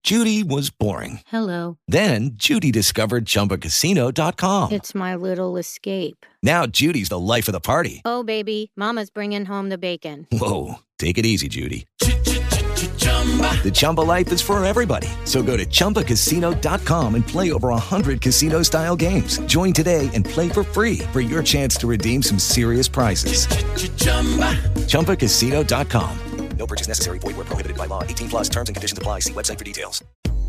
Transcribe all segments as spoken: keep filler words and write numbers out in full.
Judy was boring. Hello. Then Judy discovered Chumba Casino dot com. It's my little escape. Now Judy's the life of the party. Oh, baby, mama's bringing home the bacon. Whoa, take it easy, Judy. The Chumba life is for everybody. So go to Chumba Casino dot com and play over one hundred casino-style games. Join today and play for free for your chance to redeem some serious prizes. Chumba Casino dot com. No purchase necessary. Void where prohibited by law. eighteen plus terms and conditions apply. See website for details.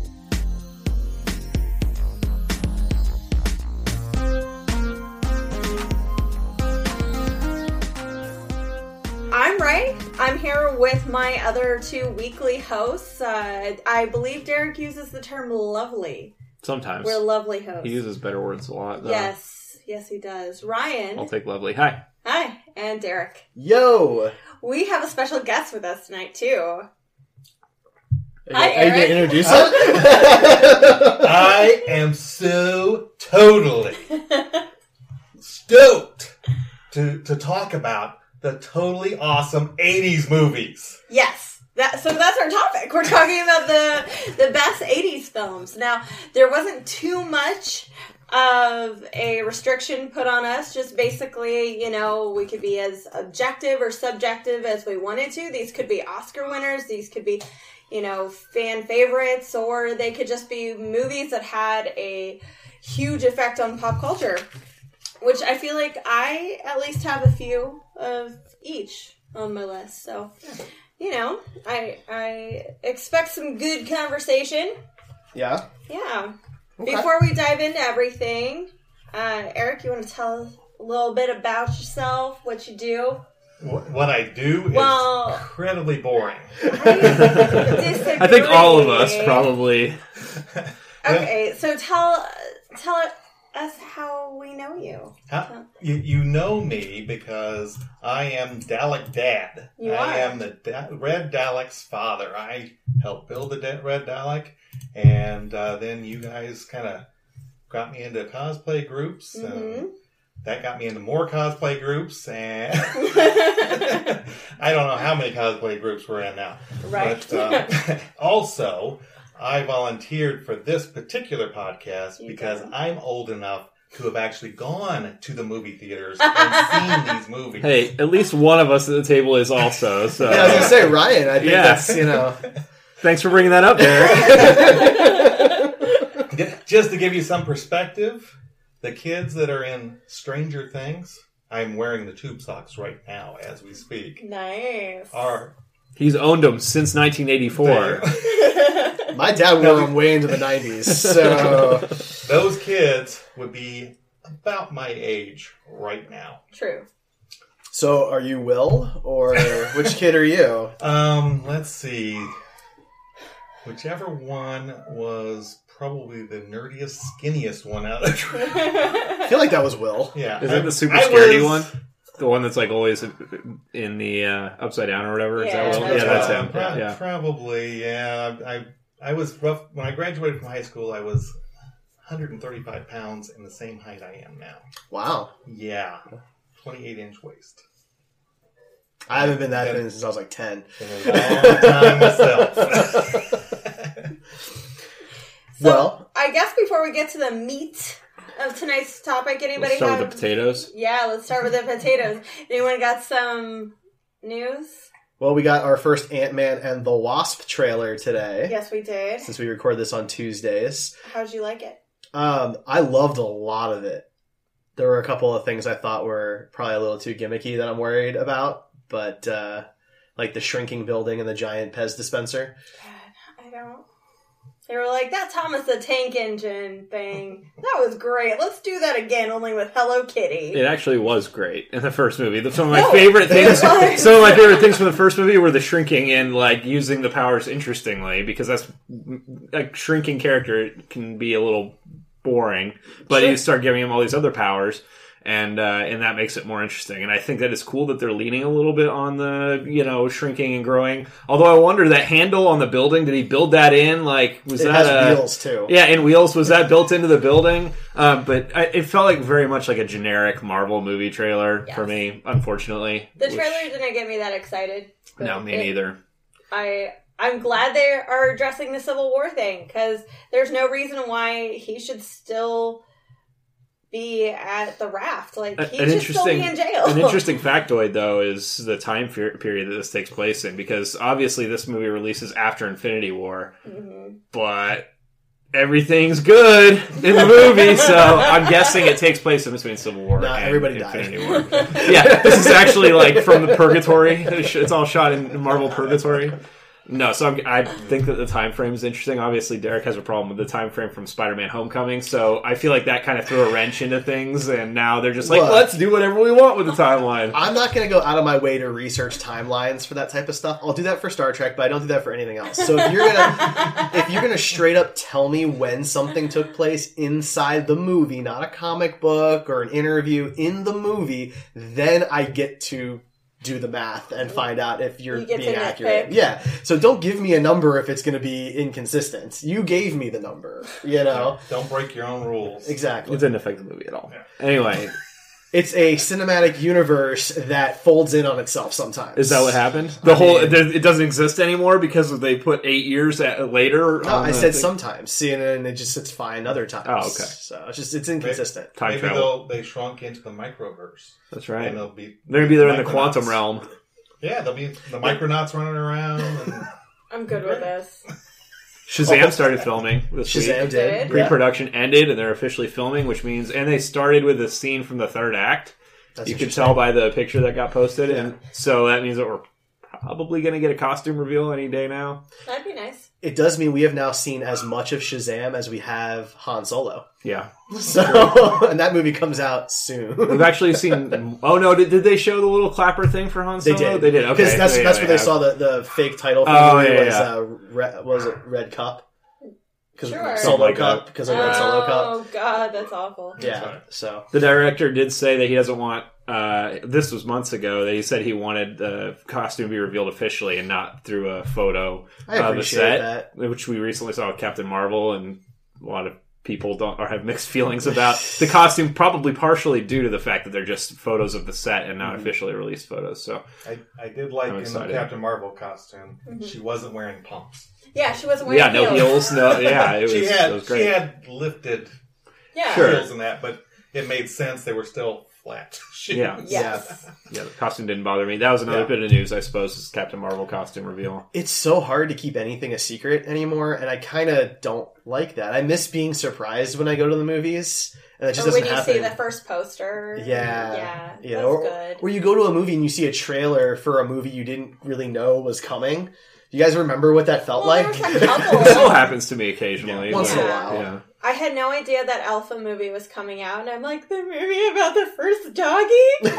I'm Ray. I'm here with my other two weekly hosts. Uh, I believe Derek uses the term lovely. Sometimes. We're lovely hosts. He uses better words a lot, though. Yes. Yes, he does. Ryan. I'll take lovely. Hi. Hi. And Derek. Yo! We have a special guest with us tonight, too. Are Hi, you, are you Eric. going to introduce it? I am so totally stoked to to talk about the totally awesome eighties movies. Yes. That, so that's our topic. We're talking about the the best eighties films. Now, there wasn't too much of a restriction put on us. Just basically, you know, we could be as objective or subjective as we wanted to. These could be Oscar winners. These could be, you know, fan favorites, or they could just be movies that had a huge effect on pop culture, which I feel like I at least have a few of each on my list. So, you know, I I expect some good conversation. Yeah? Yeah. Okay. Before we dive into everything, uh, Eric, you want to tell us a little bit about yourself, what you do? Wh- What I do is Well- incredibly boring. I I think all of us probably. Okay, so tell tell us how we know you. How, you, you know me because I am Dalek Dad. You I are. am the da- Red Dalek's father. I helped build the da- Red Dalek, and uh, then you guys kind of got me into cosplay groups. Mhm. And that got me into more cosplay groups, and I don't know how many cosplay groups we're in now. Right. But uh, also, I volunteered for this particular podcast You because did. I'm old enough to have actually gone to the movie theaters and seen these movies. Hey, at least one of us at the table is also. So Yeah, I was going to say, Ryan, I think Yeah. that's, you know... thanks for bringing that up, Derek. Just to give you some perspective, the kids that are in Stranger Things, I'm wearing the tube socks right now as we speak, Nice. are... He's owned them since nineteen eighty-four. My dad wore them way into the nineties, so... Those kids would be about my age right now. True. So, are you Will, or which kid are you? Um, let's see. Whichever one was probably the nerdiest, skinniest one out of the group. I feel like that was Will. Yeah. Is it the super I scaredy was- one? The one that's like always in the uh, upside down or whatever? Is Yeah, that Will? that's Yeah, that's Will. him. Pro- Yeah. Probably, yeah. I I was rough. When I graduated from high school, I was one hundred thirty-five pounds and the same height I am now. Wow. Yeah. twenty-eight inch waist. I haven't been that thin since I was like ten. Been a long time myself. So, Well- I guess before we get to the meat of tonight's topic, anybody Let's start have... with the potatoes. Yeah, let's start with the potatoes. Anyone got some news? Well, we got our first Ant-Man and the Wasp trailer today, Yes, we did. since we record this on Tuesdays. How'd you like it? Um, I loved a lot of it. There were a couple of things I thought were probably a little too gimmicky that I'm worried about, but uh, like the shrinking building and the giant Pez dispenser. God, I don't... They were like, that Thomas the Tank Engine thing, that was great. Let's do that again, only with Hello Kitty. It actually was great in the first movie. The- Some of my No, favorite it things, was. some of my favorite things from the first movie were the shrinking and like using the powers interestingly, because that's a shrinking character can be a little boring, but Sure. you start giving him all these other powers, and uh, and that makes it more interesting. And I think that it's cool that they're leaning a little bit on the you know shrinking and growing. Although I wonder that handle on the building, did he build that in? Like was It that has a, wheels too. Yeah, and wheels, was that built into the building? Um, but I, it felt like very much like a generic Marvel movie trailer Yes. for me, unfortunately. The which- trailer didn't get me that excited. but No, me it- neither. I I'm glad they are addressing the Civil War thing, because there's no reason why he should still be at the raft. Like, he an should still be in jail. An interesting factoid, though, is the time fer- period that this takes place in, because obviously this movie releases after Infinity War, mm-hmm. but everything's good in the movie, so I'm guessing it takes place in between Civil War no, and everybody Infinity died. War. Yeah, this is actually like from the Purgatory. It's all shot in Marvel Purgatory. No, so I'm, I think that the time frame is interesting. Obviously, Derek has a problem with the time frame from Spider-Man: Homecoming, so I feel like that kind of threw a wrench into things, and now they're just like, Look, let's do whatever we want with the timeline. I'm not going to go out of my way to research timelines for that type of stuff. I'll do that for Star Trek, but I don't do that for anything else. So if you're gonna if you're gonna straight up tell me when something took place inside the movie, not a comic book or an interview, in the movie, then I get to do the math and find out if you're you get being to accurate. nitpick. Yeah. So don't give me a number if it's going to be inconsistent. You gave me the number, you know? Don't break your own rules. Exactly. It didn't affect the movie at all. Yeah. Anyway. It's a cinematic universe that folds in on itself sometimes. Is that what happened? The I whole mean, it doesn't exist anymore because they put eight years at, later. No, I said thing? sometimes. See, and then it just it's fine other times. Oh, okay. So it's just it's inconsistent. Time Maybe travel. They'll, they shrunk into the microverse. That's right. And they'll be they're gonna be there in the Micronauts. quantum realm. Yeah, they'll be the Micronauts running around. And... I'm good with this. Shazam started filming this Shazam week. did. Pre-production ended, and they're officially filming, which means, and they started with a scene from the third act. That's you can tell by the picture that got posted, yeah. and so that means that we're probably going to get a costume reveal any day now. That'd be nice. It does mean we have now seen as much of Shazam as we have Han Solo. Yeah. So, and that movie comes out soon. We've actually seen. Oh no! Did, did they show the little clapper thing for Han Solo? They did. They did. Okay, because that's so, yeah, that's they where they have. saw the, the fake title. For Oh, the movie yeah, was, yeah. Uh, Red, was it Red Cup? Because Sure. Solo Like Cup. that. Because of Red Solo Cup. Oh god, that's awful. Yeah. right. So The director did say that he doesn't want. Uh, this was months ago. That he said he wanted the costume to be revealed officially and not through a photo I of the appreciate set, that. which we recently saw with Captain Marvel, and a lot of people don't or have mixed feelings about the costume, probably partially due to the fact that they're just photos of the set and not Mm-hmm. officially released photos. So I, I did like I'm in the excited. Captain Marvel costume, Mm-hmm. she wasn't wearing pumps. Yeah, she wasn't wearing yeah, no heels, no, yeah, it was, she had it was great. she had lifted Yeah. Sure. heels and that, but it made sense. They were still flat shoes. Yeah. Yes. Yeah, the costume didn't bother me. That was another Yeah. bit of news, I suppose, is Captain Marvel costume reveal. It's so hard to keep anything a secret anymore, and I kind of don't like that. I miss being surprised when I go to the movies, and that just Or when doesn't you happen. see the first poster. Yeah, Yeah. you That's know, or, good. or you go to a movie and you see a trailer for a movie you didn't really know was coming. You guys remember what that felt Well, like? there was a couple. It still happens to me occasionally. Yeah, once but- in a while. Yeah. I had no idea that Alpha movie was coming out, and I'm like, the movie about the first doggy?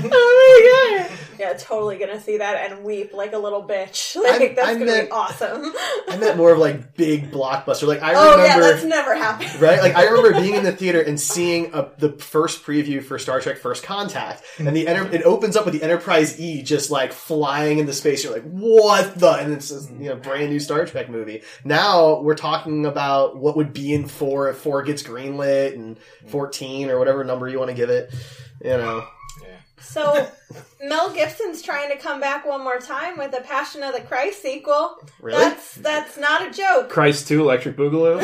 Oh my god! Yeah, totally gonna see that and weep like a little bitch. Like, I- that's I gonna meant- be awesome. I meant more of like big blockbuster. Like I Oh yeah, remember, that's never happened. right? Like I remember being in the theater and seeing a, the first preview for Star Trek: First Contact, and the enter- it opens up with the Enterprise E just like flying into space. You're like, what the? And it's this, you know, brand new Star Trek movie. Now we're talking about what would be in four if four gets greenlit, and fourteen or whatever number you want to give it. You know. So, Mel Gibson's trying to come back one more time with the Passion of the Christ sequel. Really? That's that's not a joke. Christ two, Electric Boogaloo.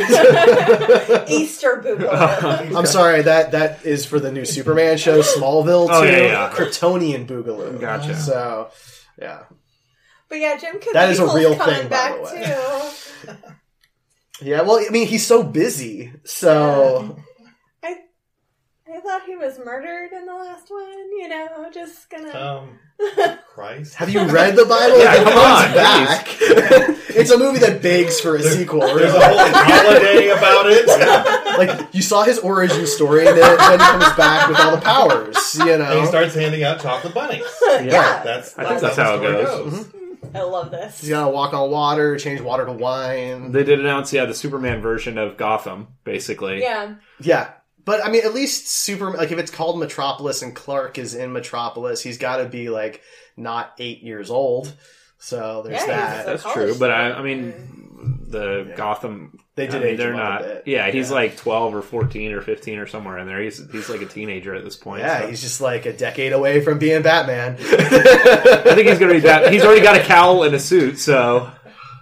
Easter Boogaloo. I'm sorry, that that is for the new Superman show, Smallville too. Oh, yeah, yeah. Kryptonian Boogaloo. Gotcha. So, yeah. But yeah, Jim Caviezel's That is a real coming thing, by back the way. too. Yeah, well, I mean, he's so busy, so... I I thought he was murdered in the last one. You know, just gonna. Um, Christ. Have you read the Bible? Yeah, It come comes on, back. It's a movie that begs for a sequel. There's a whole holiday about it. Like, you saw his origin story, and then, then he comes back with all the powers, you And he know? starts handing out chocolate bunnies. yeah, That's, I think that's that's how it the story goes. I love this. He's gotta walk on water, change water to wine. They did announce, yeah, the Superman version of Gotham, basically. Yeah, Yeah. But, I mean, at least Superman, like, if it's called Metropolis and Clark is in Metropolis, he's gotta be, like, not eight years old. So, there's Yeah, that. he's That's college true, but I, student. I mean, the Yeah. Gotham. They did I mean, age they're him up a not. bit. Yeah, he's Yeah. like twelve or fourteen or fifteen or somewhere in there. He's he's like a teenager at this point. Yeah, so. he's just like a decade away from being Batman. I think he's gonna be that. He's already got a cowl and a suit, so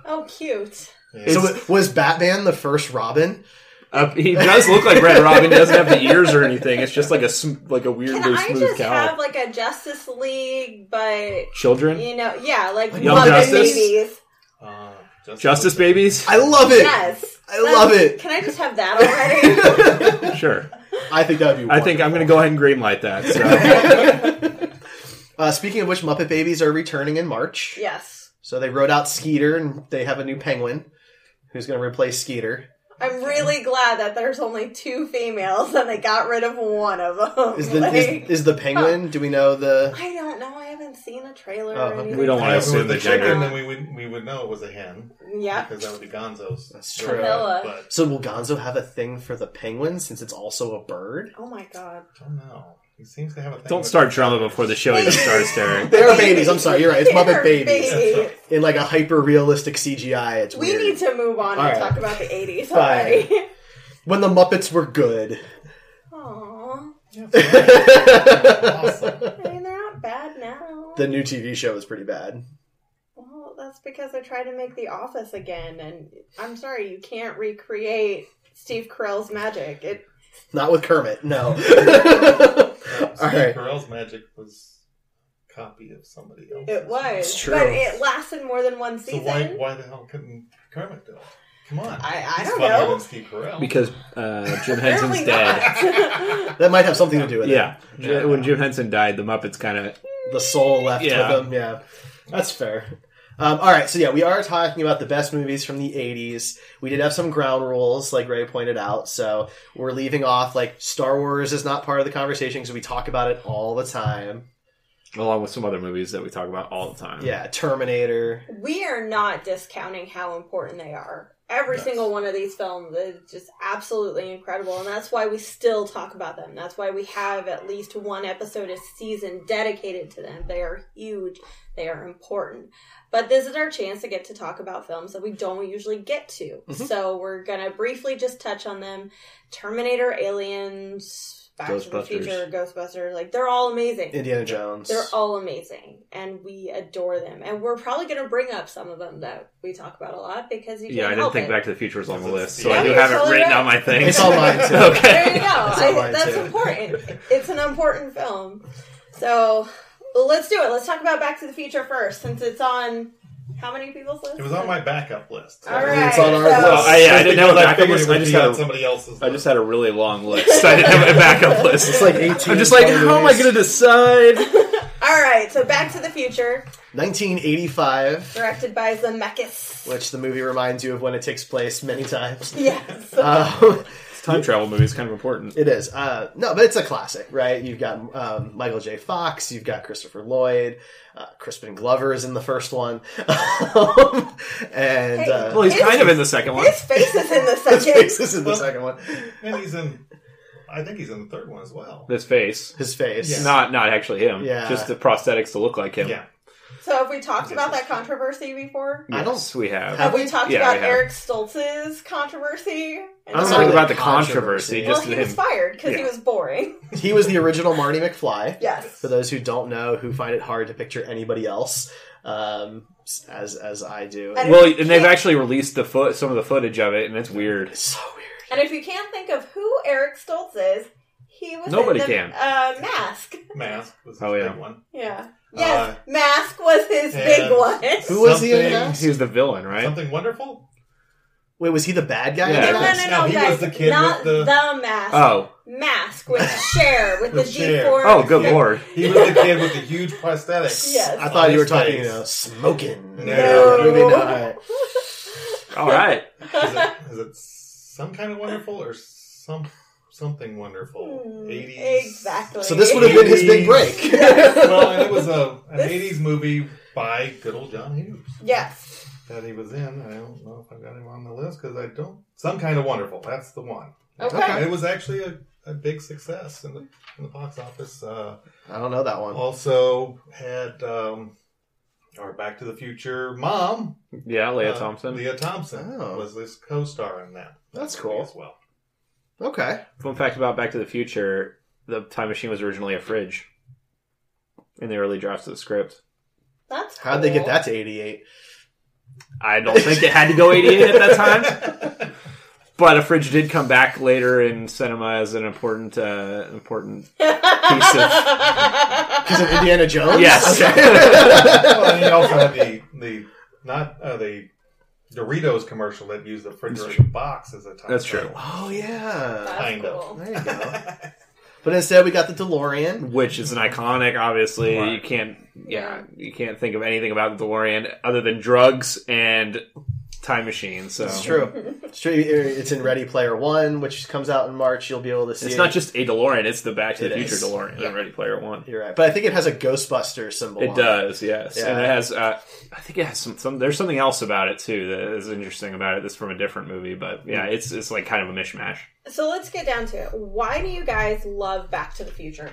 Oh, cute. Yeah. So was Batman the first Robin? Uh, he does look like Red Robin. He doesn't have the ears or anything. It's just like a sm- like a weird, Can I smooth just cowl. have like a Justice League, but Children, you know, yeah, like Young Muppet Justice? babies. Uh, just Justice Babies. I love it. Yes, I love it. Can I just have that already? Sure. I think that would be wonderful. I think I'm going to go ahead and greenlight that. So. uh, speaking of which, Muppet Babies are returning in March. Yes. So they wrote out Skeeter, and they have a new penguin who's going to replace Skeeter. I'm really glad that there's only two females and they got rid of one of them. Is the Like, is, is the penguin? Do we know the? I don't know. I haven't seen a trailer Oh, or anything. we don't If wanna it was assume the the chicken, gender. then we would we would know it was a hen. Yeah. Because that would be Gonzo's. That's story. true. Camilla. But So will Gonzo have a thing for the penguin since it's also a bird? Oh my god. I don't know. He seems to have a thing. Don't with start the- drama before the show even starts, Derek. They are babies. I'm sorry, you're right. It's Muppet They're Babies babies. in like a hyper realistic C G I. It's We weird. need to move on All and right. talk about the eighties Fine. already. When the Muppets were good. Aww. Awesome. I mean, they're not bad now. The new T V show is pretty bad. Well, that's because they tried to make The Office again, and I'm sorry, you can't recreate Steve Carell's magic. It Not with Kermit, no. Steve All right. Carell's magic was a copy of somebody else. it was, It's true. but it lasted more than one So season. why why the hell couldn't Kermit do it? Come on. I- I He's don't funnier know. than Steve Carell. Because uh, Jim Henson's Apparently dead. not. That might have something to do with Yeah. it. J- When Jim Henson died, the Muppets kind of... The soul left Yeah. with them. Yeah, that's fair. Um, all right, so yeah, we are talking about the best movies from the eighties. We did have some ground rules, like Ray pointed out, so we're leaving off, like, Star Wars is not part of the conversation because we talk about it all the time. Along with some other movies that we talk about all the time. Yeah, Terminator. We are not discounting how important they are. Every Yes. single one of these films is just absolutely incredible, and that's why we still talk about them. That's why we have at least one episode a season dedicated to them. They are huge. They are important. But this is our chance to get to talk about films that we don't usually get to. Mhm. So we're going to briefly just touch on them. Terminator, Aliens, Back to the Ghostbusters. Future, Ghostbusters. Like, they're all amazing. Indiana Jones. They're all amazing, and we adore them. And we're probably going to bring up some of them that we talk about a lot because you can't Yeah, I didn't help think it. Back to the Future was on the list, so Yeah, I do you're have it totally written right. on my thing. It's all mine, too. Okay. There you go. That's all I, mine, that's too. important. It's an important film. So well, let's do it. Let's talk about Back to the Future first, since it's on how many people's list? It was on my backup list. All right. It's on our so- list. Well, I, yeah, I didn't have a Because I backup figured list. it I would just be had on a, somebody else's I list. just had a really long list. I didn't have a backup list. It's like eighteen. I'm just like, how am I going to decide? All right. So Back to the Future, nineteen eighty-five, directed by Zemeckis. which the movie reminds you of when it takes place many times. Yes. Um, Time travel movie is kind of important. It is. Uh, no, but it's a classic, right? You've got um, Michael J. Fox, you've got Christopher Lloyd, uh, Crispin Glover is in the first one. um, and Hey, uh, Well, he's His- kind of in the second one. His face is in the his second. face is in the Well- second one. And he's in. I think he's in the third one as well. This face. His face. Yeah. Not not actually him. Yeah. Just the prosthetics to look like him. Yeah. So have we talked Yes, about yes. that controversy before? I don't- Yes, we have. Have we we? talked Yeah, about we have. Eric Stoltz's controversy? I don't It's know not about really the controversy. controversy. Well, Just he him. was fired because he Yeah. was boring. He was the original Marty McFly. Yes. For those who don't know, who find it hard to picture anybody else, um, as as I do. And- Well, and they've actually released the foot some of the footage of it, and it's weird. It's so weird. And if you can't think of who Eric Stoltz is, he was Nobody in the, can. Uh, Mask. Mask was his Oh, yeah. big one. Yeah. Yes, Uh, Mask was his and- big one. Who was he in Something- Mask? He was the villain, right? Something Wonderful? Wait, was he the bad guy? Yeah. in No, no, Mask? no, no, No, he guys. was the kid not with the- Mask. Oh. Mask with Cher, with the With Cher. G four. Oh, good lord. He was the kid with the huge prosthetics. Yes. I thought on you were his talking, face. you know, smoking. No. Movie, no, all right. All right. Is it, is it some kind of wonderful or some something wonderful? Hmm, eighties. Exactly. So this would have been his big break. Well, and it was a an This- eighties movie by good old John Hughes Yes. that he was in. I don't know if I got him on the list because I don't. Some kind of wonderful. That's the one. Okay. And it was actually a, a big success in the in the box office. Uh, I don't know that one. also had um, our Back to the Future mom, Yeah, Leah uh, Thompson. Leah Thompson Oh. was this co-star in that. That's movie cool. as well. Okay. Fun fact about Back to the Future: the time machine was originally a fridge in the early drafts of the script. That's How'd they get cool. that to eighty-eight? I don't think it had to go eighty-eight at that time. But a fridge did come back later in cinema as an important, uh, important piece of. Because of Indiana Jones. Yes. Well, and you also had the the not uh, the Doritos commercial that used the refrigerated box as a time. That's true. Oh yeah. That's Kind of. cool. There you go. But instead, we got the DeLorean. Which is an iconic, obviously. Right. You can't, yeah, Yeah. you can't think of anything about the DeLorean other than drugs and time machines. So It's true. It's true. It's in Ready Player One, which comes out in March. You'll be able to see It's it. not just a DeLorean; it's the Back to the It Future is. DeLorean in Ready Player One. You're right. But I think it has a Ghostbuster symbol. It on does, yes, Yeah. and it has. Uh, I think it has some, some. There's something else about it too that is interesting about it. That's from a different movie, but yeah, it's it's like kind of a mishmash. So let's get down to it. Why do you guys love Back to the Future?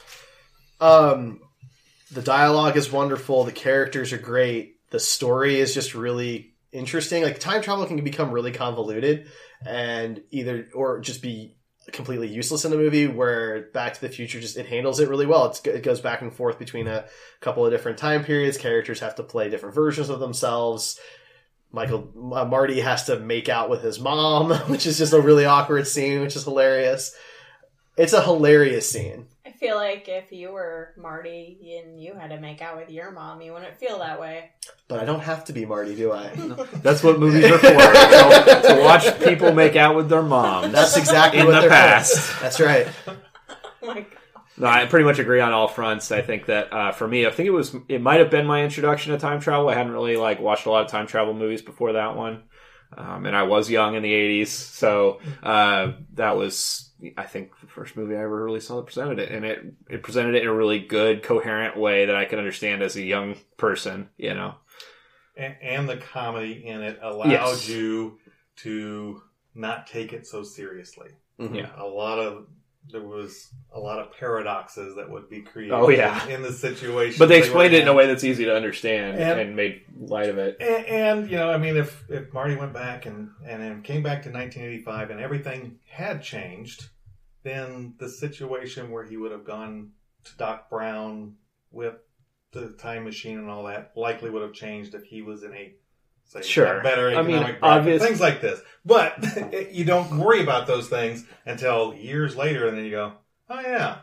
Um, the dialogue is wonderful. The characters are great. The story is just really interesting. Like time travel can become really convoluted and either or just be completely useless in a movie. Where Back to the Future just it handles it really well. It's, it goes back and forth between a couple of different time periods. Characters have to play different versions of themselves. Michael uh, Marty has to make out with his mom, which is just a really awkward scene, which is hilarious. It's a hilarious scene. I feel like if you were Marty and you had to make out with your mom, you wouldn't feel that way. But I don't have to be Marty, do I? That's what movies are for. to, to watch people make out with their moms. That's exactly in what the they're past. for. That's right. Oh my God. No, I pretty much agree on all fronts. I think that uh, for me, I think it was it might have been my introduction to time travel. I hadn't really like watched a lot of time travel movies before that one, um, and I was young in the eighties, so uh, that was I think the first movie I ever really saw that presented it, and it it presented it in a really good, coherent way that I could understand as a young person. You know, and, and the comedy in it allowed Yes. you to not take it so seriously. Mhm. Yeah. A lot of there was a lot of paradoxes that would be created Oh, yeah. in, in the situation. but they were explained it in a in. way that's easy to understand and, And- made light of it. And, and you know, I mean, if if Marty went back and and then came back to nineteen eighty-five and everything had changed, then the situation where he would have gone to Doc Brown with the time machine and all that likely would have changed if he was in a say Sure. a better I mean, economic bracket, obvious- things like this. But you don't worry about those things until years later, and then you go, "Oh yeah."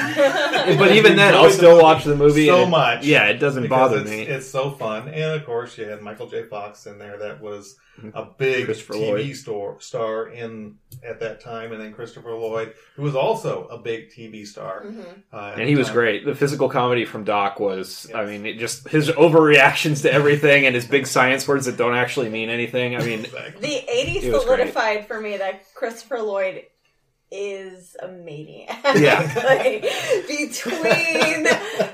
But even then, I'll Enjoy the still movie watch the movie so and it- much. Yeah, it doesn't Because bother it's, me. It's so fun, and of course, you had Michael J. Fox in there. That was a big Christopher T V Lloyd. star star in at that time, and then Christopher Lloyd, who was also a big T V star, Mhm. uh, at And he the was time. great. The physical comedy from Doc was, I Yes. mean, it just his overreactions to everything and his big science words that don't actually mean anything. I mean, Exactly. The eighties It was great. solidified for me that Christopher Lloyd is a maniac. Yeah. Like, between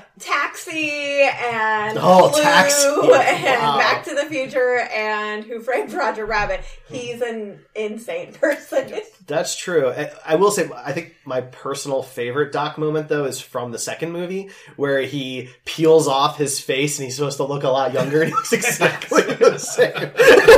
Taxi and Oh, Blue Taxi. and Wow. Back to the Future and Who Framed Roger Rabbit, he's an insane person. That's true. I, I will say, I think my personal favorite Doc moment, though, is from the second movie, where he peels off his face and he's supposed to look a lot younger, and he looks exactly the same.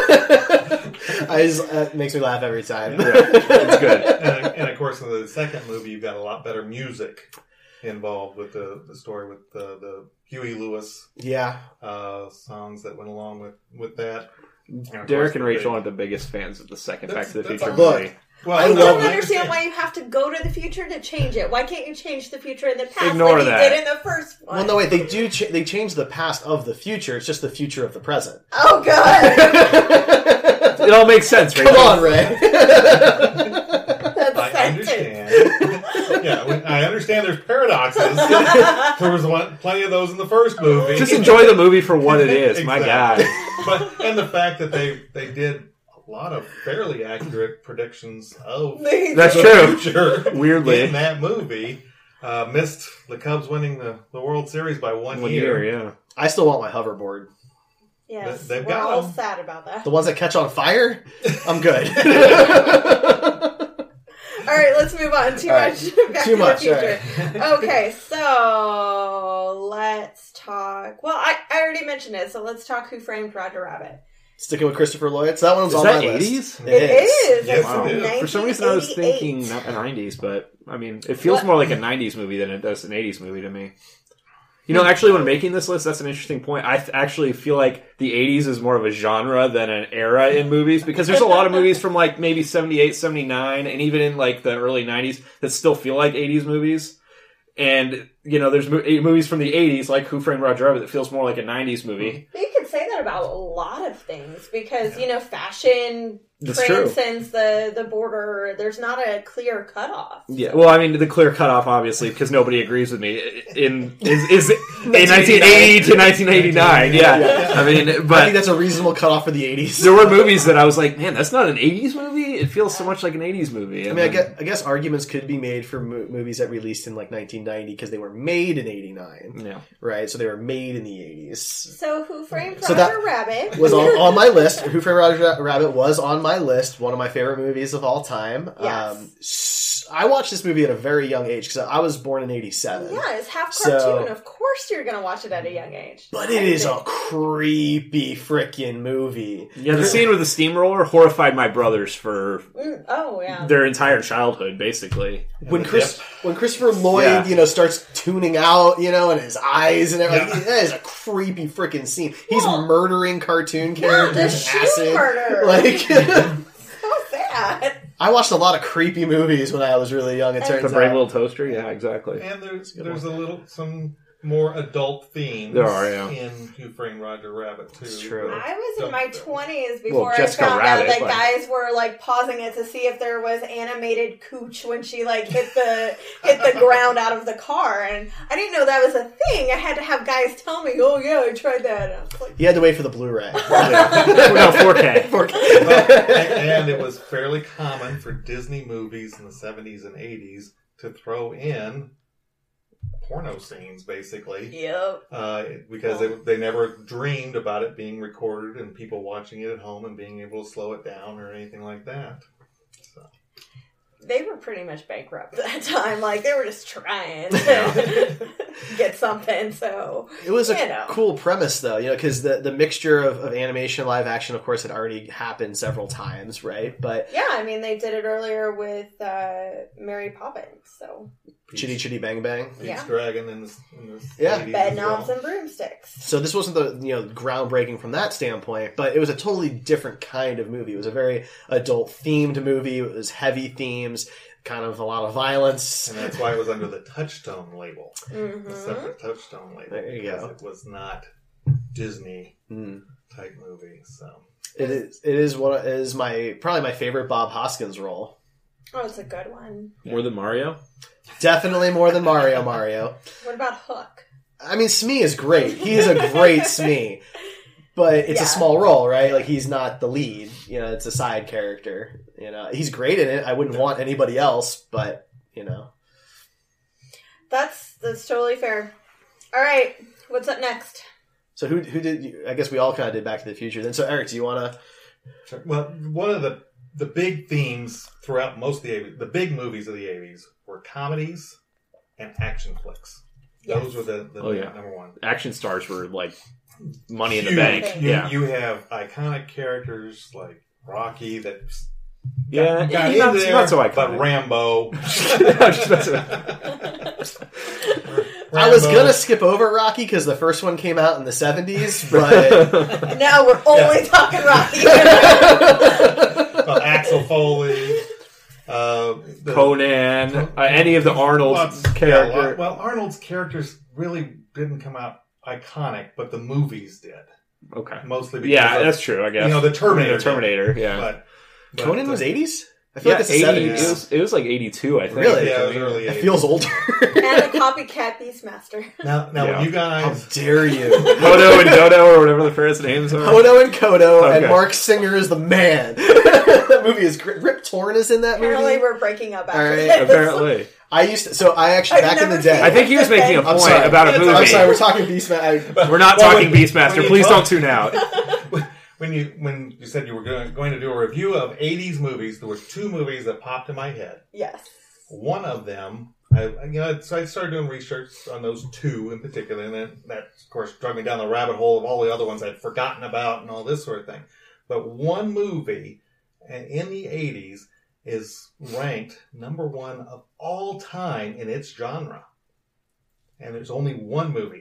I just, uh, it makes me laugh every time. it's good. and, and of course, in the second movie, you've got a lot better music involved with the, the story with the, the Huey Lewis Yeah. uh, songs that went along with, with that. And of Derek course, and the Rachel big- are the biggest fans of the second Back That's- to the that's Future all- Look, movie. Well, I I love don't it. understand why you have to go to the future to change it. Why can't you change the future in the past Ignore like that. you did in the first one? Well, no, wait. They do. Ch- they change the past of the future. It's just the future of the present. Oh, God. It all makes sense, right? Come on, Ray. That's I sentence. understand. yeah, when, I understand there's paradoxes. There was one, plenty of those in the first movie. Just enjoy the movie for what it is. My Exactly. God. But and the fact that they they did a lot of fairly accurate predictions of That's the true. future Weirdly. in that movie. Uh, missed the Cubs winning the, the World Series by one, One year. year, yeah. I still want my hoverboard. Yes, They've we're got all them. sad about that. The ones that catch on fire. I'm good. All right, let's move on. Too All right. much Back Too to much, the all Future. Okay, so let's talk. Well, I, I already mentioned it, so let's talk Who Framed Roger Rabbit. Sticking with Christopher Lloyd. So that one's Is on that my list. eighties? It is. Yes, It's it from is. For some reason, I was thinking nineteen eighty-eight. not nineties, but I mean, it feels What? more like a nineties movie than it does an eighties movie to me. You know, actually, when making this list, that's an interesting point. I th- actually feel like the eighties is more of a genre than an era in movies, because there's a lot of movies from like maybe seventy-eight, seventy-nine, and even in like the early nineties that still feel like eighties movies. And, you know, there's mo- movies from the eighties, like Who Framed Roger Rabbit, that feels more like a nineties movie. You could say that about a lot of things, because, you know, fashion That's true. transcends the, the border. There's not a clear cutoff. Yeah, well, I mean, the clear cutoff, obviously, because nobody agrees with me, in is, is in nineteen eighty to nineteen eighty-nine. Yeah. Yeah. I mean, I think but that's a reasonable cutoff for the eighties. there were movies that I was like, man, that's not an eighties movie? It feels so much like an eighties movie. I mean, I guess, I guess arguments could be made for mo- movies that released in like nineteen ninety because they were made in eighty-nine, Yeah. right? So they were made in the eighties. So Who Framed Roger So that Rabbit Was on, on my list. Who Framed Roger Rabbit was on my list. One of my favorite movies of all time. Yes. Um, s- I watched this movie at a very young age because I was born in eighty-seven. Yeah, it's half So- cartoon. Of course you're going to watch it at a young age. But it is a creepy freaking movie. Yeah, the scene with the steamroller horrified my brothers for Mm, oh, yeah. their entire childhood, basically. When the Chris, dip. when Christopher Lloyd, Yeah. you know, starts tuning out, you know, and his eyes and everything, Yeah. that is a creepy freaking scene. He's Well, murdering cartoon the characters, shoe acid. murder. Like, So sad. I watched a lot of creepy movies when I was really young. It turns The Brave out. Little Toaster? Yeah, exactly. And there's there's a little some more adult themes There are, yeah. in Who Framed Roger Rabbit too. It's true. I was in Don't- my twenties before Well, I Jessica found Rabbit, out that like- guys were like pausing it to see if there was animated cooch when she like hit the hit the ground out of the car, and I didn't know that was a thing. I had to have guys tell me, "Oh yeah, I tried that." And I was like, You had to wait for the Blu-ray. No, four K. Well, and, and it was fairly common for Disney movies in the seventies and eighties to throw in porno scenes, basically, "Yep." uh, because they, they never dreamed about it being recorded and people watching it at home and being able to slow it down or anything like that. So. They were pretty much bankrupt at that time. Like they were just trying to get something. So It was a You know. cool premise, though, you know, because the, the mixture of, of animation and live action, of course, had already happened several times, right? But yeah, I mean they did it earlier with uh, Mary Poppins. So Chitty Chitty Bang Bang. Pete's Yeah. Dragon in the, in the Yeah. eighties bed as knobs well. and broomsticks. So this wasn't the you know groundbreaking from that standpoint, but it was a totally different kind of movie. It was a very adult themed movie. It was heavy themes, kind of a lot of violence. And that's why it was under the Touchstone label. Mm-hmm. The separate Touchstone label. There you because go. It was not Disney Mm. type movie. So It is. It is what is my probably my favorite Bob Hoskins role. Oh, it's a good one. More than Mario? Definitely more than Mario. Mario. What about Hook? I mean, Smee is great. He is a great Smee. But it's Yeah. a small role, right? Like, he's not the lead. You know, it's a side character. You know, he's great in it. I wouldn't want anybody else, but, you know. That's that's totally fair. All right, what's up next? So who who did you, I guess we all kind of did Back to the Future. Then, so Eric, do you want to... Sure. Well, one of the the big themes throughout most of the eighties, the big movies of the eighties, were comedies and action flicks. Yes. Those were the, the Oh, yeah. number one. Action stars were like money in the Huge. bank. You, Yeah. you have iconic characters like Rocky that Yeah, got, got he's not- in he's there, not so but iconic. Rambo. I'm just messing with- I was Rambo. going to skip over Rocky because the first one came out in the seventies, but... Now we're only talking Rocky. Well, Axel Foley. Uh, the- Conan, uh, any of the Arnold Well, yeah, character. well, Arnold's characters really didn't come out iconic, but the movies did. Okay. Mostly because Yeah, of, that's true, I guess. you know, the Terminator. The Terminator, yeah. But, but Conan the- was eighties? I feel Yeah, like it's the eighty, seventies. it, was, it was like eighty-two, I think. Really? Yeah, it was early It eighties. feels older. And a copycat Beastmaster. Now, now Yeah. when you How guys... dare you? Hodo and Dodo, or whatever the parents' names are. Hodo and Kodo, and Okay. Mark Singer is the man. That movie is great. Rip Torn is in that Apparently movie. we're breaking up after All right, this. Apparently. I used to, so I actually, I've back in the never day. seen I think he was making a I'm point sorry. about a movie. I'm sorry, we're talking Beastmaster. I- We're not Well, talking when- Beastmaster. when you Please talk- don't tune out. When you when you said you were going, going to do a review of eighties movies, there were two movies that popped in my head. Yes. One of them, I you know, so I started doing research on those two in particular, and then that, of course, drug me down the rabbit hole of all the other ones I'd forgotten about and all this sort of thing. But one movie in the eighties is ranked number one of all time in its genre, and there's only one movie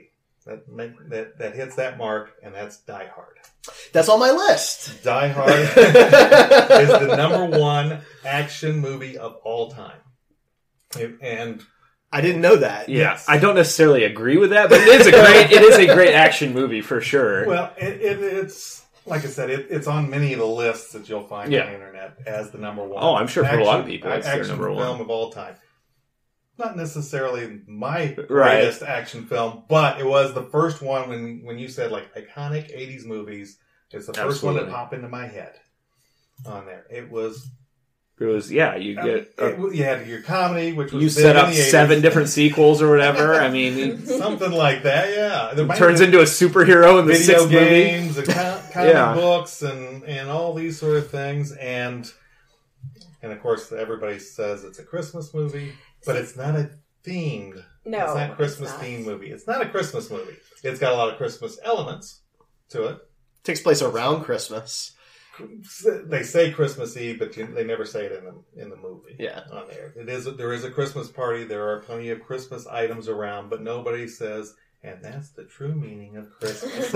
that make, that that hits that mark, and that's Die Hard. That's on my list. Die Hard is the number one action movie of all time, and I didn't know that. Yeah, Yes. I don't necessarily agree with that, but it is a great it is a great action movie for sure. well, it, it, it's like I said, it, it's on many of the lists that you'll find Yeah. on the internet as the number one. Oh, I'm sure for a lot of action- people, it's their action number one. film of all time. Not necessarily my Right. greatest action film, but it was the first one when when you said like iconic eighties movies. It's the first one Absolutely. that popped into my head on there. It was It was yeah, you I get mean, it, was- you had your comedy, which was you big set in up the eighties. seven different sequels or whatever. I mean, something like that. Yeah, there it might turns have into a superhero in the video sixth movie. games, and com- comic Yeah. books, and and all these sort of things, and and of course everybody says it's a Christmas movie, but it's not a themed. No, it's not a Christmas it's not. themed movie. It's not a Christmas movie. It's got a lot of Christmas elements to it. Takes place around Christmas. They say Christmas Eve, but you, they never say it in the in the movie. Yeah. on there. It is there is a Christmas party. There are plenty of Christmas items around, but nobody says, and that's the true meaning of Christmas.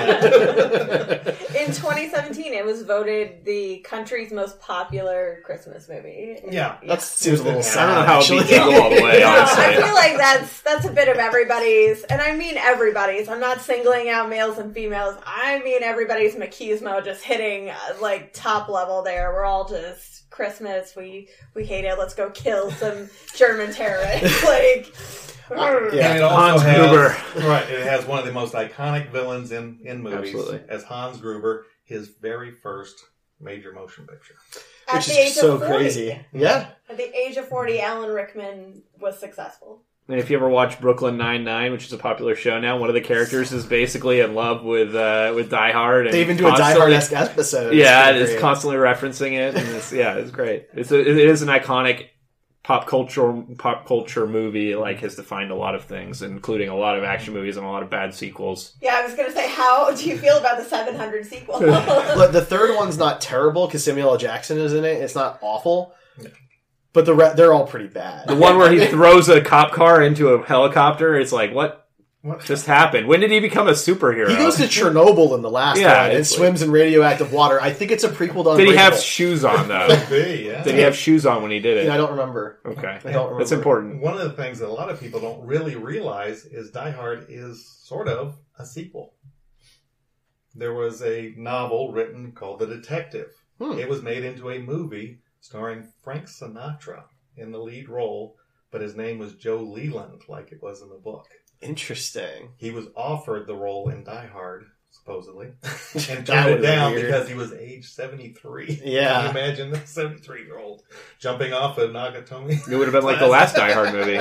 In twenty seventeen, it was voted the country's most popular Christmas movie. Yeah. That seems a little I sad. I don't know how it actually. beats Jingle All the Way, No, honestly. I feel like that's that's a bit of everybody's, and I mean everybody's. I'm not singling out males and females. I mean everybody's machismo just hitting uh, like top level there. We're all just Christmas. We we hate it. Let's go kill some German terrorists. Like, Uh, yeah. And it also Hans has, Gruber. right, it has one of the most iconic villains in, in movies Absolutely. as Hans Gruber, his very first major motion picture. at Which the is age so of forty, crazy. Yeah. At the age of forty, Alan Rickman was successful. And if you ever watch Brooklyn Nine-Nine, which is a popular show now, one of the characters is basically in love with uh, with Die Hard. And They even do a Die constantly- Hard-esque episode. Yeah, pretty it's great. constantly referencing it, and it's, yeah, it's great. It's a, it is an iconic pop culture pop culture movie. Like has defined a lot of things, including a lot of action movies and a lot of bad sequels. Yeah, I was gonna say, how do you feel about the seven hundred sequel? Look, the third one's not terrible because Samuel L. Jackson is in it. It's not awful. But the re- they're all pretty bad. The one where he throws a cop car into a helicopter, it's like what What? just happened? When did he become a superhero? He goes to Chernobyl in the last Yeah, one and it's like- swims in radioactive water. I think it's a prequel to Did he have Unbreakable. shoes on though? Could be, yeah. Did he have shoes on when he did it? Yeah, I don't remember. Okay, I don't remember. that's important. One of the things that a lot of people don't really realize is Die Hard is sort of a sequel. There was a novel written called The Detective. Hmm. It was made into a movie starring Frank Sinatra in the lead role, but his name was Joe Leland, like it was in the book. Interesting. He was offered the role in Die Hard, supposedly, and That turned it would've down been weird. because he was age seventy-three. Yeah. Can you imagine a seventy-three-year-old jumping off a Nagatomi? It would have been like the last Die Hard movie.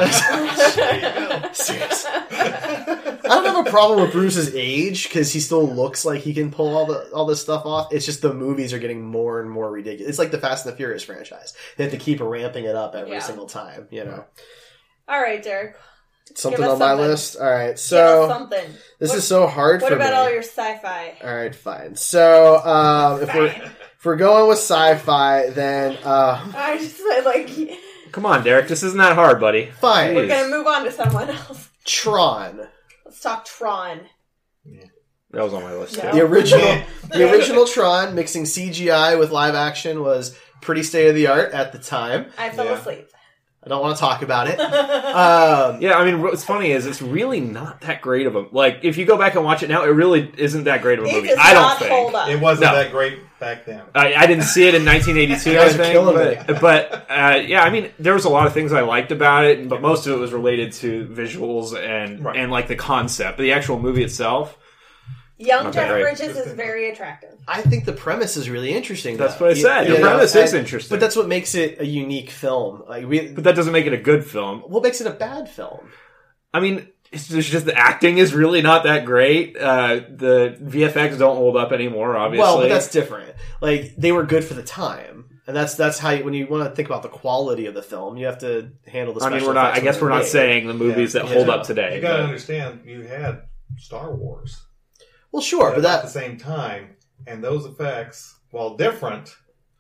Seriously. I don't have a problem with Bruce's age because he still looks like he can pull all the all this stuff off. It's just the movies are getting more and more ridiculous. It's like the Fast and the Furious franchise. They have to keep ramping it up every Yeah. single time. You know, All right, Derek. something Give us on my something. list. All right, Give us so something. this What- is so hard What for about me. all your sci-fi? All right, fine. So um, if we're if we're going with sci-fi, then uh, I just said, like, Come on, Derek. This isn't that hard, buddy. fine. we're gonna move on to someone else. Tron. Let's talk Tron. That was on my list too. No. The original, the original Tron, mixing C G I with live action, was pretty state of the art at the time. I fell Yeah. asleep. I don't want to talk about it. Um, Yeah, I mean, what's funny is it's really not that great of a like. If you go back and watch it now, it really isn't that great of a It movie. does I don't not think. hold up. It wasn't No. that great back then. I, I didn't see it in nineteen eighty-two, You I guys are think. killing But, me. but uh, yeah, I mean, there was a lot of things I liked about it, but most of it was related to visuals and Right. and like the concept. But the actual movie itself, Young Not Jeff that great. Bridges is very attractive. I think the premise is really interesting. That's though. what I said. You The know, premise is and- interesting. but that's what makes it a unique film. Like, we, but that doesn't make it a good film. what makes it a bad film? I mean, it's just, just the acting is really not that great. Uh, the V F X don't hold up anymore, obviously. Well, but that's different. Like, they were good for the time. And that's that's how you, when you want to think about the quality of the film, you have to handle the I special mean, we're not. effects I guess when we're they're not made. saying the movies Yeah. that Yeah. hold up today. You got to but- understand, you had Star Wars Well, sure, at but about that the same time, and those effects, while different,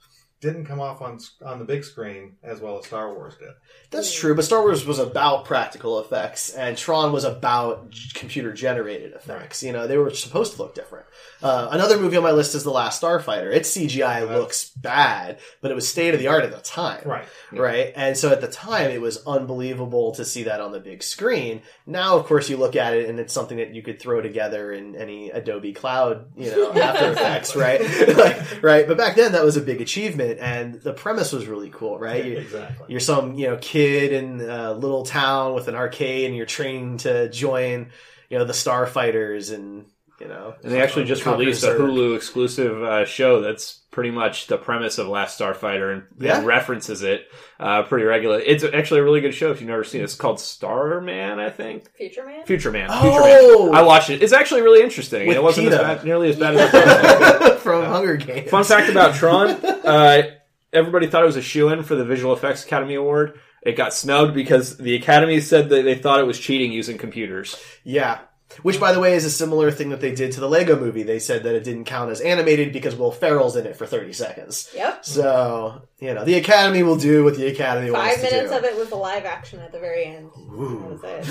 didn't come off on on the big screen as well as Star Wars did. That's true, but Star Wars was about practical effects, and Tron was about computer-generated effects. Right. You know, they were supposed to look different. Uh, another movie on my list is The Last Starfighter. Its C G I Right. looks bad, but it was state-of-the-art at the time. Right. Right? And so at the time, it was unbelievable to see that on the big screen. Now, of course, you look at it, and it's something that you could throw together in any Adobe Cloud, you know, After Effects, right? like, right? But back then, that was a big achievement, and the premise was really cool, right? Yeah, You- exactly. You're some, you know, kid in a little town with an arcade, and you're training to join, you know, the Starfighters, and you know. And they actually just Conquer released a Zurg. Hulu exclusive uh, show that's pretty much the premise of Last Starfighter and, Yeah? and references it uh, pretty regularly. It's actually a really good show if you've never seen it. It's called Starman, I think. Future Man? Future Man. Oh! Future Man. I watched it. It's actually really interesting. With It wasn't as PETA. bad, nearly as bad as I thought. From Hunger Games. Fun fact about Tron, uh, everybody thought it was a shoo-in for the Visual Effects Academy Award. It got snubbed because the Academy said that they thought it was cheating using computers. Yeah. Which, by the way, is a similar thing that they did to the Lego movie. They said that it didn't count as animated because Will Ferrell's in it for thirty seconds. Yep. So, you know, the Academy will do what the Academy Five wants to do. minutes of it was the live action at the very end. Ooh. That was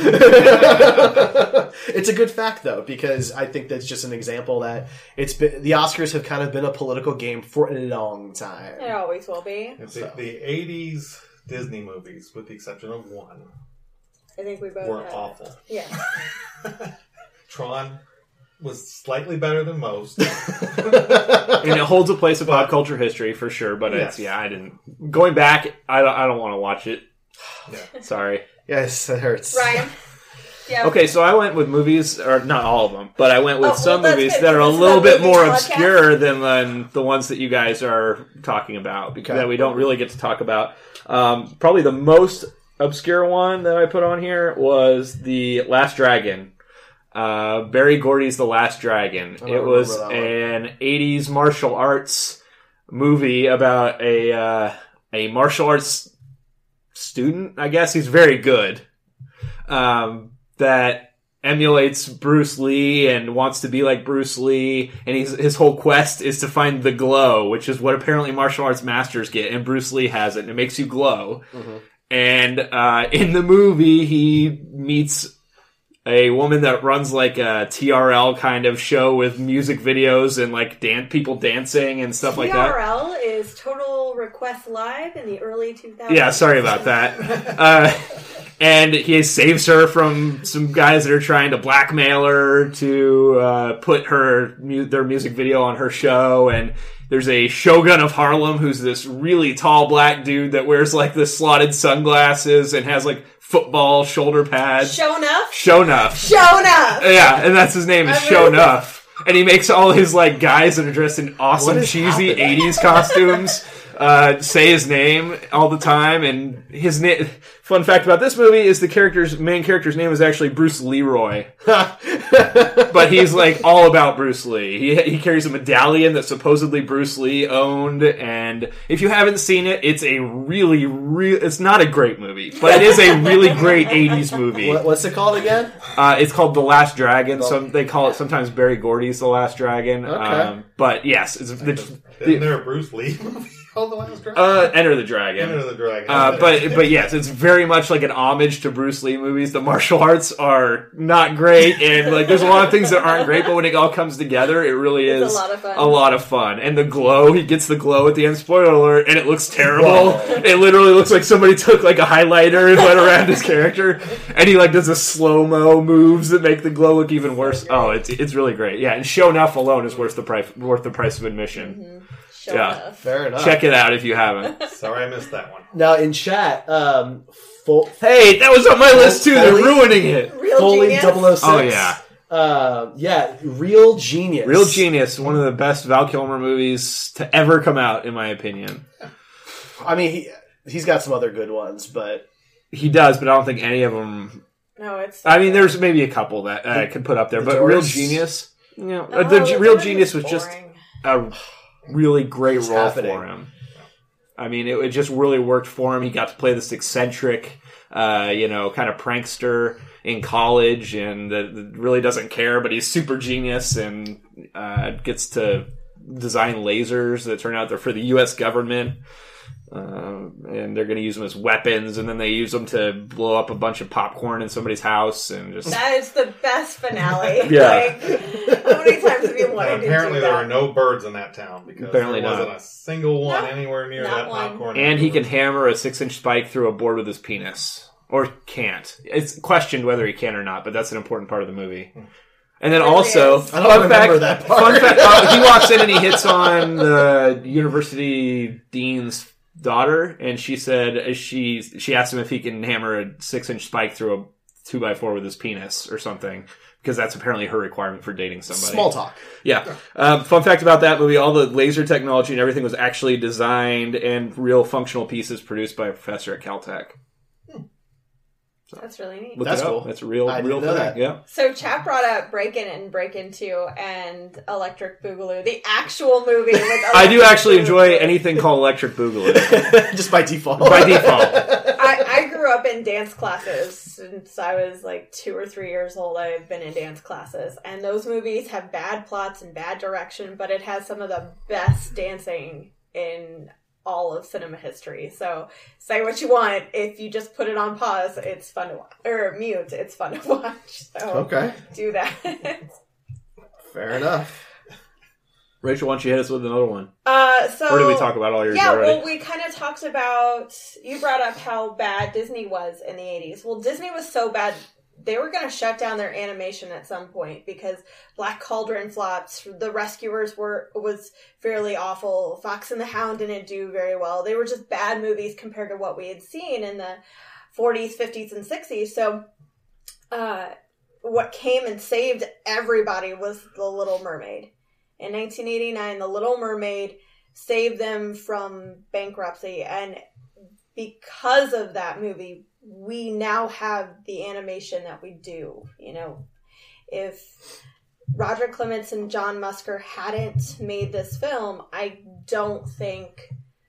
it. It's a good fact, though, because I think that's just an example that it's been, the Oscars have kind of been a political game for a long time. It always will be. It's the, the eighties Disney movies, with the exception of one, I think we both were had awful. It. Yeah. Tron was slightly better than most. And it holds a place in pop culture history for sure, but it's, Yes. yeah, I didn't. Going back, I don't, I don't want to watch it. Yeah. Sorry. Yes, that hurts. Ryan. Yeah. Okay, so I went with movies, or not all of them, but I went with Oh, well, some that's movies good, that are a because little this is bit a more movie podcast. obscure than, than the ones that you guys are talking about, because Okay. that we don't really get to talk about. Um, probably the most obscure one that I put on here was The Last Dragon. Uh, Barry Gordy's The Last Dragon. don't It was remember that one. an eighties martial arts movie about a uh, a martial arts student, I guess. He's very good. Um, that emulates Bruce Lee and wants to be like Bruce Lee, and he's, his whole quest is to find the glow, which is what apparently martial arts masters get, and Bruce Lee has it, and it makes you glow. Mhm. And uh, in the movie, he meets a woman that runs like a T R L kind of show with music videos and like dan- people dancing and stuff like that. T R L is Total Request Live in the early two thousands. Yeah, sorry about that. Uh, and he saves her from some guys that are trying to blackmail her to uh, put her mu- their music video on her show. And there's a Shogun of Harlem who's this really tall black dude that wears like the slotted sunglasses and has like football shoulder pads. Show enough? Show enough. Show enough! Yeah, and that's his name is I Show really- Enough. And he makes all his like guys that are dressed in awesome What is cheesy happening? eighties costumes uh, say his name all the time. And his name. Fun fact about this movie is the character's main character's name is actually Bruce Leroy, but he's like all about Bruce Lee. He he carries a medallion that supposedly Bruce Lee owned, and if you haven't seen it, it's a really real. It's not a great movie, but it is a really great eighties movie. What, what's it called again? Uh, it's called The Last Dragon. Some they call it sometimes Barry Gordy's The Last Dragon. Okay. Um, but yes, it's the, Isn't the there a Bruce Lee movie called The Last Dragon? uh, Enter the Dragon. Enter the Dragon. Uh, but but yes, it's very much like an homage to Bruce Lee movies. The martial arts are not great, and like there's a lot of things that aren't great. But when it all comes together, it really It's a is lot of fun. a lot of fun. And the glow, he gets the glow at the end. Spoiler alert! And it looks terrible. It literally looks like somebody took like a highlighter and went around his character, and he like does a slow mo moves that make the glow look even worse. Oh, it's it's really great. Yeah, and Show Enough alone is worth the price worth the price of admission. Mm-hmm. Show Yeah. enough. Fair enough. Check it out if you haven't. Sorry I missed that one. Now, in chat, um, full, Hey, that was on my list too. They're Foley? ruining it. Real Foley genius. double oh six. Oh yeah. Uh, yeah, Real Genius. Real Genius, one of the best Val Kilmer movies to ever come out, in my opinion. I mean, he, he's got some other good ones, but He does, but I don't think any of them. No, it's. I mean, there's maybe a couple that I could put up there, The but Real Doors? Genius, you know, No, the G- Real Doors Genius was just boring. a really great What's role happening? for him. I mean, it, it just really worked for him. He got to play this eccentric, uh, you know, kind of prankster in college, and that that really doesn't care, but he's super genius and uh, gets to design lasers that turn out they're for the U S government. Um, and they're going to use them as weapons, and then they use them to blow up a bunch of popcorn in somebody's house, and just that is the best finale. Yeah. Like, how many times have you wanted Well, to do apparently that? there were no birds in that town because Apparently there wasn't not. a single one No, anywhere near not that one. popcorn. and he can afterwards. hammer a six-inch spike through a board with his penis, or can't. It's questioned whether he can or not, but that's an important part of the movie. And then Really also, is. I don't fun remember fact, that part. fun fact, uh, he walks in and he hits on the university dean's daughter, and she said she she asked him if he can hammer a six-inch spike through a two by four with his penis or something, because that's apparently her requirement for dating somebody. Small talk. Yeah. Um, fun fact about that movie, all the laser technology and everything was actually designed and real functional pieces produced by a professor at Caltech. That's really neat. Look That's it up. cool. That's a real, I didn't real know thing. that. Yeah. So Chap brought up Breakin' and Breakin' two and Electric Boogaloo, the actual movie. With I do Electric actually enjoy Boogaloo. anything called Electric Boogaloo. Just by default. By default. I, I grew up in dance classes since I was like two or three years old. I've been in dance classes, and those movies have bad plots and bad direction, but it has some of the best dancing in all of cinema history. So say what you want. If you just put it on pause, it's fun to watch. Or mute, it's fun to watch. So Okay. do that. Fair enough. Rachel, why don't you hit us with another one? uh, so Or did we talk about all yours Yeah, already? well, we kind of talked about, you brought up how bad Disney was in the eighties. Well, Disney was so bad, they were going to shut down their animation at some point because Black Cauldron flops, The Rescuers were was fairly awful, Fox and the Hound didn't do very well. They were just bad movies compared to what we had seen in the forties, fifties, and sixties. So, uh, what came and saved everybody was The Little Mermaid. In nineteen eighty-nine, The Little Mermaid saved them from bankruptcy, and because of that movie, we now have the animation that we do. You know, if Roger Clements and John Musker hadn't made this film, I don't think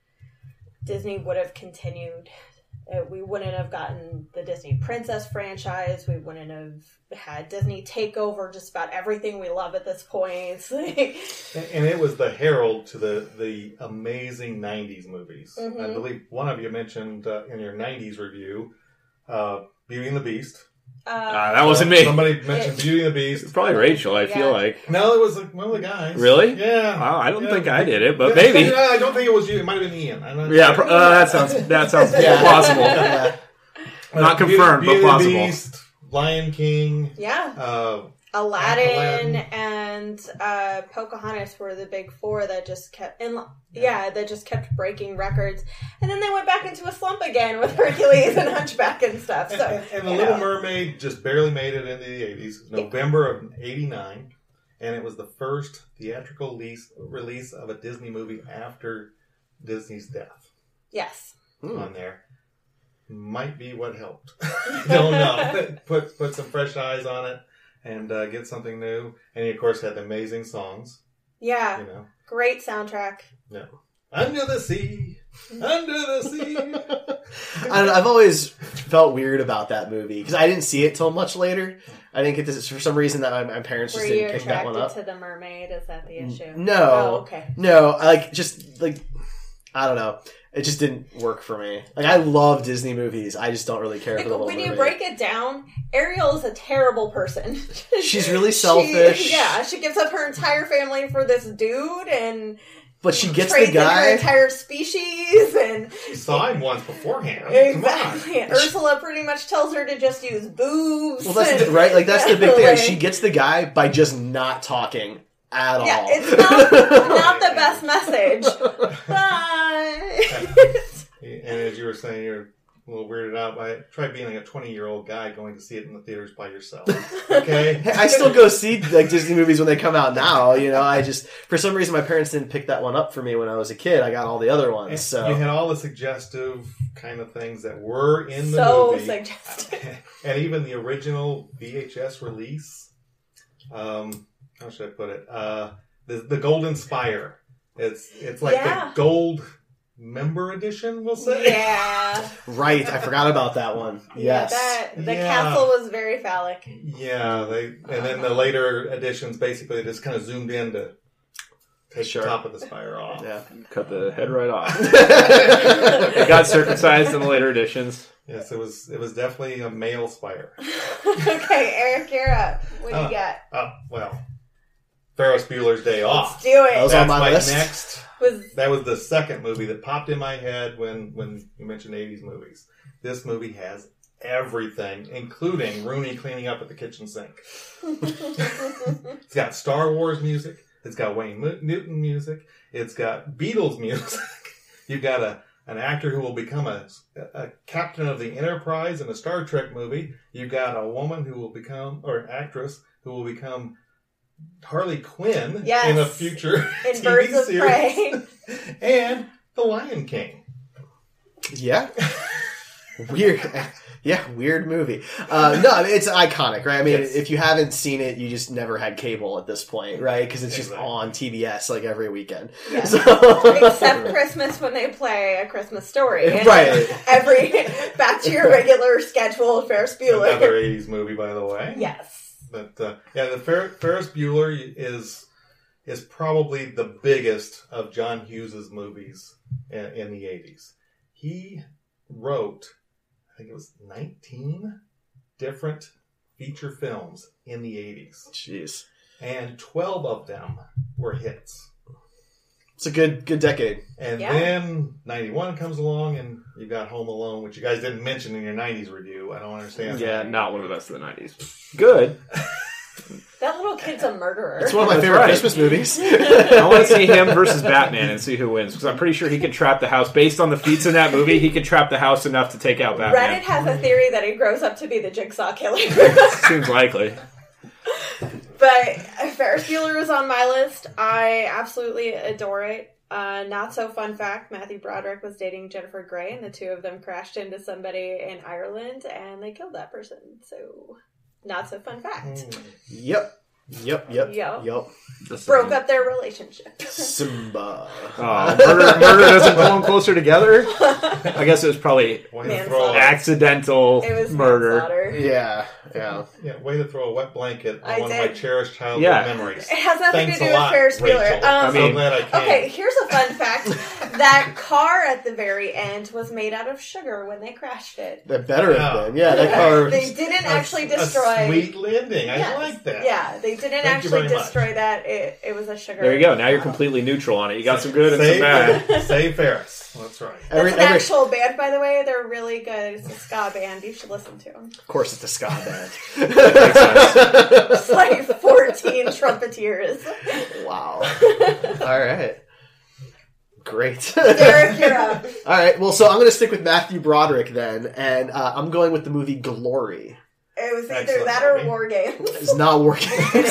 Disney would have continued. Uh, we wouldn't have gotten the Disney Princess franchise. We wouldn't have had Disney take over just about everything we love at this point. Like, And, and it was the herald to the, the amazing nineties movies. Mhm. I believe one of you mentioned uh, in your nineties review, uh, Beauty and the Beast. uh, Ah, that wasn't me. Somebody mentioned Beauty and the It's Beast. probably Rachel, I Yeah. feel like. No, it was one of the guys. Really? Yeah. Wow, I don't Yeah. think I did it, but Yeah, maybe. yeah, I don't think it was you. It might have been Ian. I'm not Yeah, sure. pro- uh, that sounds that sounds Yeah. plausible. Yeah. Not Beauty- confirmed, Beauty but and the plausible. Beast, Lion King. yeah. Uh, Aladdin, Aladdin. and uh, Pocahontas were the big four that just kept, and yeah, that just kept breaking records. And then they went back into a slump again with Hercules and Hunchback and stuff. and, So, and, and The you Little know. Mermaid just barely made it into the eighties. November of eighty-nine. And it was the first theatrical release, release of a Disney movie after Disney's death Yes. Hmm. on there. Might be what helped. Don't know. Put put some fresh eyes on it and uh, get something new. And he, of course, had amazing songs. Yeah. You know, Great soundtrack. no. Under the sea, under the sea. I don't know, I've always felt weird about that movie because I didn't see it till much later. I didn't get this for some reason that my, my parents Were just you didn't pick that one attracted up. to the mermaid? Is that the issue? No. Oh, okay. No, I like just like I don't know. It just didn't work for me. Like I love Disney movies. I just don't really care for the Little When you Mermaid. break it down, Ariel is a terrible person. She's really She- selfish. yeah, she gives up her entire family for this dude and But she gets trades the in her guy. entire species and She saw him once beforehand. Come on. exactly. And Ursula pretty much tells her to just use boobs. Well, that's and- the, right. Like that's the big thing. Like, She gets the guy by just not talking at yeah, all. it's not, not the best message. Bye. And as you were saying, you're a little weirded out by it. Try being like a twenty-year-old guy going to see it in the theaters by yourself. Okay? Hey, I still go see like Disney movies when they come out now. You know, I just for some reason my parents didn't pick that one up for me when I was a kid. I got all the other ones. And So you had all the suggestive kind of things that were in the So movie. suggestive. And even the original V H S release. Um, how should I put it? Uh, the, the Golden Spire. It's it's like Yeah. the gold member edition, we'll say. Yeah. right, I forgot about that one. Yes. Yeah, that, the Yeah. castle was very Yeah, phallic. they and then the later editions basically just kind of zoomed in to take Sure. the top of the spire off. Yeah. Cut the head right off. It got circumcised in the later editions. Yes, it was it was definitely a male spire. Okay, Eric, you're up. What do you Oh. got? Oh, well, Ferris Bueller's Day Off. Let's do it. That was on That's my my list. next. Was That was the second movie that popped in my head when, when you mentioned eighties movies. This movie has everything, including Rooney cleaning up at the kitchen sink. It's got Star Wars music. It's got Wayne Mo- Newton music. It's got Beatles music. You've got a an actor who will become a, a captain of the Enterprise in a Star Trek movie. You've got a woman who will become, or an actress who will become Harley Quinn Yes. in a future in T V Birds of series. Prey. And The Lion King. Yeah. Weird. Yeah, weird movie. Uh, no, I mean, it's iconic, right? I mean, Yes. if you haven't seen it, you just never had cable at this point, right? Because it's just Exactly. on T B S like every weekend. Yes. So- Except Christmas when they play A Christmas Story. And Right. Every back to your regular scheduled Ferris Bueller. Another eighties movie, by the way. Yes. But uh, yeah, the Fer- Ferris Bueller is is probably the biggest of John Hughes's movies in, in the eighties. He wrote, I think it was nineteen different feature films in the eighties, Jeez. and twelve of them were hits. It's a good good decade. And Yeah. then ninety-one comes along, and you got Home Alone, which you guys didn't mention in your nineties review. I don't understand. Yeah, not one of the best of the nineties. Good. That little kid's a murderer. It's one of my That's favorite right. Christmas movies. I want to see him versus Batman and see who wins, because I'm pretty sure he could trap the house. Based on the feats in that movie, he could trap the house enough to take out Batman. Reddit has a theory that he grows up to be the Jigsaw Killer. Seems likely. But Ferris Bueller is on my list. I absolutely adore it. Uh, not so fun fact, Matthew Broderick was dating Jennifer Grey, and the two of them crashed into somebody in Ireland, and they killed that person. So, not so fun fact. Mm. Yep. Yep. Yep. Yep. Yep. Broke up their relationship. Simba. Oh, murder, murder doesn't pull them closer together? I guess it was probably Way to Manslaughter. throw a, accidental It was murder. manslaughter. Yeah. Yeah. yeah, way to throw a wet blanket on I one of my did. cherished childhood Yeah. memories. It has nothing Thanks to a do with lot, Ferris Bueller. Rachel. Um, I'm so mean- glad I came. Okay, here's a fun fact. That car at the very end was made out of sugar when they crashed it. That better Yeah. have been. Yeah, that car. They didn't A- actually a destroy. sweet landing. I Yes. like that. Yeah, they didn't Thank you actually very much. destroy that. It, it was a sugar. There you go. Now you're completely neutral on it. You got some good and some Save, bad. save Ferris. That's right. That's Every, an every, actual band, by the way. They're really good. It's a ska band. You should listen to them. of course, it's a ska band. It's like fourteen trumpeters. Wow. All right. Great. Derek, you're up. All right. Well, so I'm going to stick with Matthew Broderick then, and uh, I'm going with the movie Glory. It was either Excellent that or movie. War Games. It's not working.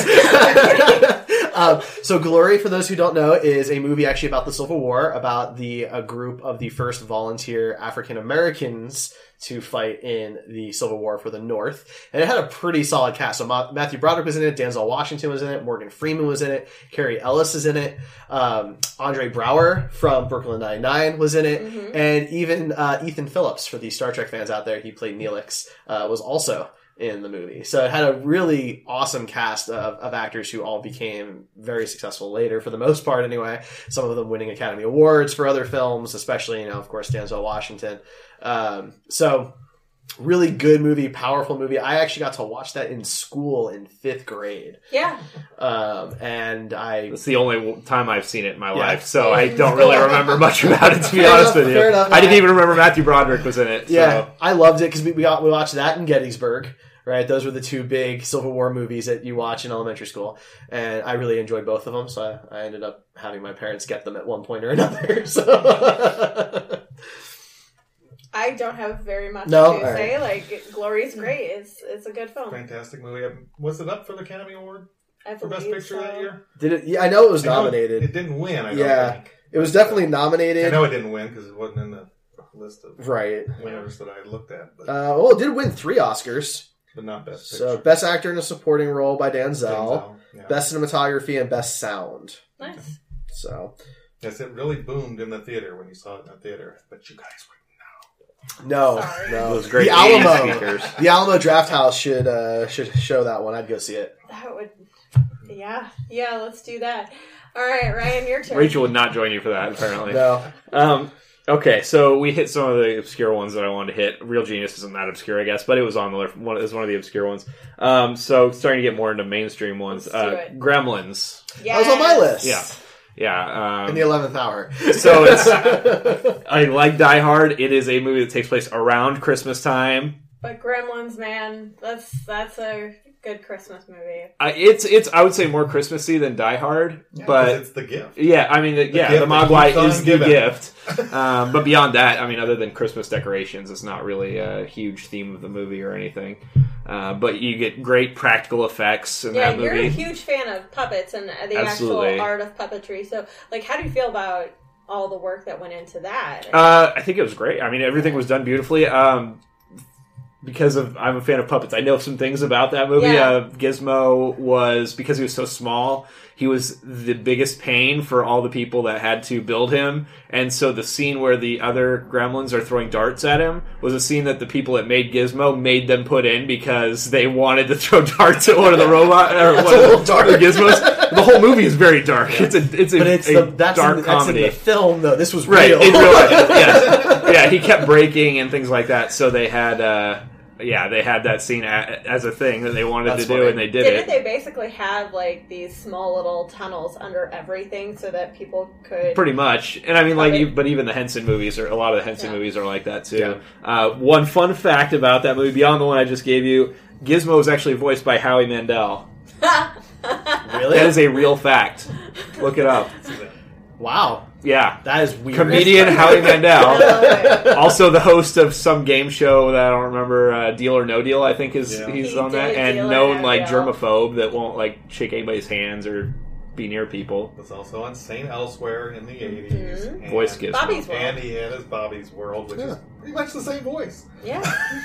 um, so Glory, for those who don't know, is a movie actually about the Civil War, about the a group of the first volunteer African Americans to fight in the Civil War for the North. And it had a pretty solid cast. So Ma- Matthew Broderick was in it, Denzel Washington was in it, Morgan Freeman was in it, Carrie Ellis is in it, um, Andre Braugher from Brooklyn Nine-Nine was in it, Mm-hmm. and even uh, Ethan Phillips, for the Star Trek fans out there, he played Neelix, uh, was also in the movie. So it had a really awesome cast of, of actors who all became very successful later, for the most part anyway. Some of them winning Academy Awards for other films, especially, you know, of course, Denzel Washington. Um, so really good movie, powerful movie. I actually got to watch that in school in fifth grade. Yeah. Um, and I... It's the only time I've seen it in my Yeah. life, so I don't really remember much about it, to be Fair honest enough, with you. fair enough. I didn't even remember Matthew Broderick was in it. Yeah, So. I loved it because we we, got, we watched that in Gettysburg, right? Those were the two big Civil War movies that you watch in elementary school, and I really enjoyed both of them. So I, I ended up having my parents get them at one point or another. So I don't have very much No? to All say. Like, Glory's great. It's it's a good film. Fantastic movie. Was it up for the Academy Award I for Best believe Picture so. that year? did it? Yeah, I know it was I know nominated. It, it didn't win. I don't Yeah. think. It was definitely I nominated. know it didn't win because it wasn't in the list of Right. winners that I looked at, but, Uh, well, it did win three Oscars. but not Best Picture. So, Best Actor in a Supporting Role by Denzel, Denzel, yeah. Best Cinematography, and Best Sound. Nice. So, Yes, it really boomed in the theater when you saw it in the theater, but you guys were no, Sorry. no. Those great the eighties Alamo, speakers. the Alamo Draft House should uh, should show that one. I'd go see it. That would, yeah, yeah. Let's do that. All right, Ryan, your turn. Rachel would not join you for that, apparently. No. Um, okay, so we hit some of the obscure ones that I wanted to hit. Real Genius isn't that obscure, I guess, but it was on the one. It was one of the obscure ones. Um, so starting to get more into mainstream ones. Let's do Uh, it. Gremlins. Yes. That was on my list. Yeah, yeah. Um, In the eleventh hour. so it's. I like Die Hard. It is a movie that takes place around Christmas time. But Gremlins, man, that's that's a good Christmas movie. Uh, it's it's. I would say more Christmassy than Die Hard, Yeah, 'cause but it's the gift. yeah, I mean, the, yeah, gift the that Mogwai keeps on is the giving. gift. Um, but beyond that, I mean, other than Christmas decorations, it's not really a huge theme of the movie or anything. Uh, but you get great practical effects in Yeah, that you're movie. a huge fan of puppets and the Absolutely. actual art of puppetry. So, like, how do you feel about all the work that went into that? Uh, I think it was great. I mean, everything was done beautifully. Um, because of I'm a fan of puppets, I know some things about that movie. Yeah. Uh, Gizmo was because he was so small. He was the biggest pain for all the people that had to build him, and so the scene where the other gremlins are throwing darts at him was a scene that the people that made Gizmo made them put in because they wanted to throw darts at one of the robot or one a of little the, dark. the Gizmos. The whole movie is very dark. It's a it's a, But it's a the that's, dark in, that's in comedy. the film though. This was Right, real. in real life, yes. Yeah, he kept breaking and things like that, so they had, uh, yeah, they had that scene a- as a thing that they wanted That's to do, funny. and they did Didn't it. they basically have, like, these small little tunnels under everything so that people could... Pretty much, and I mean, like, Okay. you, but even the Henson movies, or a lot of the Henson Yeah. movies are like that too. Uh, one fun fact about that movie, beyond the one I just gave you, Gizmo was actually voiced by Howie Mandel. Really? That is a real fact. Look it up. Wow. Yeah, That is weird. comedian Howie I Mandel. love it. Also, the host of some game show that I don't remember, uh, Deal or No Deal, I think is Yeah. he's He on that, did and Deal or known No like Deal. germaphobe that won't like shake anybody's hands or be near people. Was also on Saint Elsewhere in the eighties. Mhm. and- Voice Gizmo. Bobby's World. And he had his Bobby's World, which is pretty much the same voice. Yeah.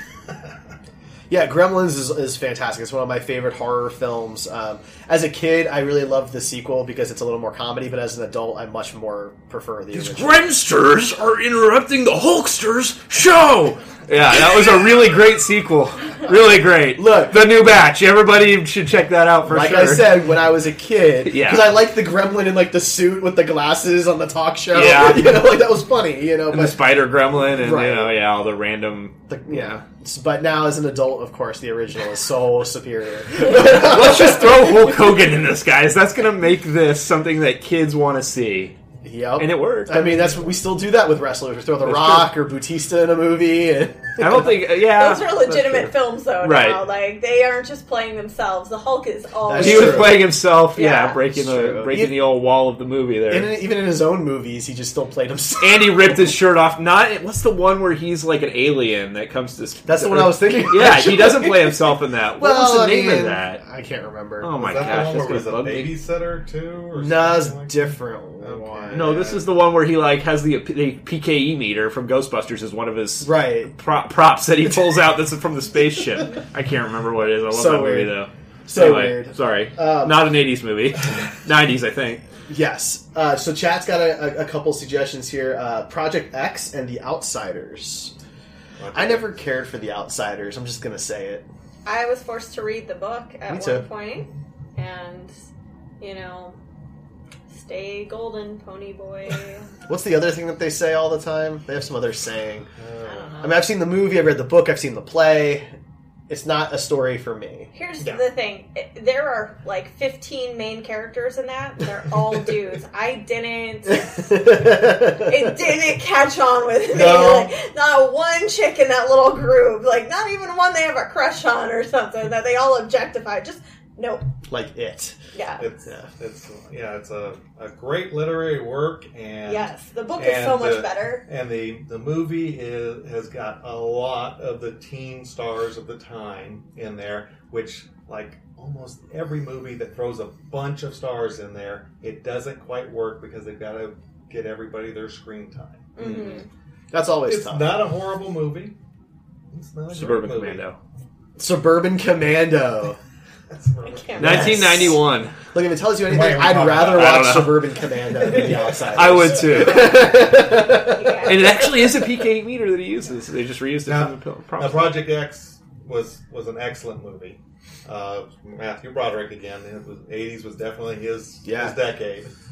Yeah, Gremlins is, is fantastic. It's one of my favorite horror films. Um, as a kid, I really loved the sequel because it's a little more comedy, but as an adult, I much more prefer the original. Grensters are interrupting the Hulksters show! Yeah, that was a really great sequel. Really great. Look. The New Batch. Everybody should check that out for like sure. I said, when I was a kid, Yeah. because I liked the gremlin in like the suit with the glasses on the talk show. Yeah. You know, like that was funny. You know, And the but Spider Gremlin, and Right. you know, yeah, all the random. the, yeah. But now, as an adult, of course, the original is so superior. Let's just throw Hulk Hogan in this, guys. That's gonna make this something that kids want to see, Yep. and it worked. I mean, that's what we still do that with wrestlers. We throw The That's Rock or Bautista in a movie. And I don't think. Yeah, Those are legitimate films, though, Right. now. Like, they aren't just playing themselves. The Hulk is all... That's He was true. playing himself. Yeah, Yeah. breaking It's the true. breaking He- the old wall of the movie there. And in, even in his own movies, he just still played himself. And he ripped his shirt off. Not what's the one where he's like an alien that comes to. That's the one I was thinking. Yeah, he doesn't play himself in that. What was the I name mean, of that? I can't remember. Oh my Was that gosh, the one that's where he was a gonna bug me. babysitter too? Or No, it's something like that? different Okay. one. No, this is the one where he like has the, the P K E meter from Ghostbusters as one of his Right. pro- props that he pulls out. That's from the spaceship. I can't remember what it is. I love So that movie weird. though. So Anyway, weird. Sorry, Um, not an eighties movie. nineties, I think. Yes. Uh, so chat's got a, a, a couple suggestions here. Uh, Project X and The Outsiders. I never cared for The Outsiders. I'm just going to say it. I was forced to read the book at Me one too. point, and, you know, stay golden, pony boy. What's the other thing that they say all the time? They have some other saying. I don't know. I mean, I've seen the movie, I've read the book, I've seen the play. It's not a story for me. Here's Yeah. the thing. It- There are like fifteen main characters in that. They're all dudes. I didn't... It didn't catch on with me. No. Like, not one chick in that little group. Like, not even one they have a crush on or something that they all objectify. Just, nope. Like it. Yeah. It's Yeah. it's yeah, it's a, a great literary work, and Yes. The book is so and much the- better. And the the movie is has got a lot of the teen stars of the time in there, which like almost every movie that throws a bunch of stars in there, it doesn't quite work because they've got to get everybody their screen time. hmm That's always It's tough. not a horrible movie. It's not a Suburban great movie. Commando. Suburban Commando. That's Suburban can't- Commando. nineteen ninety-one. Look, if it tells you anything, Wait, we're I'd talking rather about- I don't watch know. Suburban Commando than The Outsiders. I would too. Yeah. And it actually is a P K E meter that he uses. They just reused it Now- from the pil- Now, props. Project X was was an excellent movie. Uh, Matthew Broderick again. It was eighties was definitely his Yeah. his decade.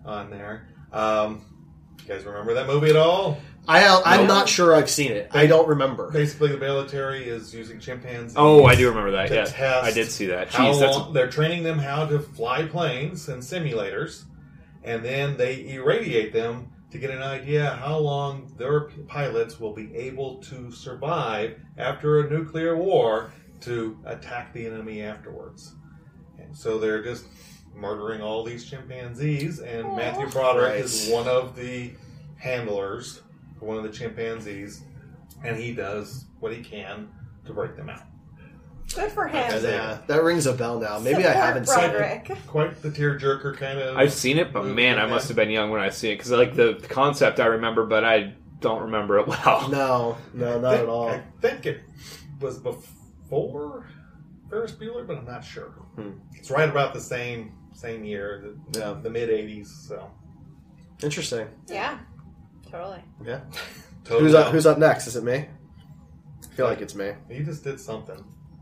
on there. Um, you guys remember that movie at all? I, I'm No. not sure I've seen it. I don't remember. Basically, the military is using chimpanzees. Oh, I do remember that. to Yeah, test I did see that. How Jeez, that's long, they're training them how to fly planes and simulators, and then they irradiate them to get an idea how long their pilots will be able to survive after a nuclear war to attack the enemy afterwards. And so they're just murdering all these chimpanzees, and Aww. Matthew Broderick Right. is one of the handlers for one of the chimpanzees, and he does what he can to break them out. Good for him. Okay. Yeah, that rings a bell now. Maybe Support I haven't seen it. Broderick. Quite the tearjerker kind of. I've seen it, but movie, man, I must have been young when I see it because like the concept I remember, but I don't remember it well. No, no, not think, at all. I think it was before Ferris Bueller, but I'm not sure. Hmm. It's right about the same same year, the, Yeah. the mid eighties. So Interesting. Yeah, totally. Yeah. totally Who's up? out. Who's up next? Is it me? I feel like it's me. He just did something.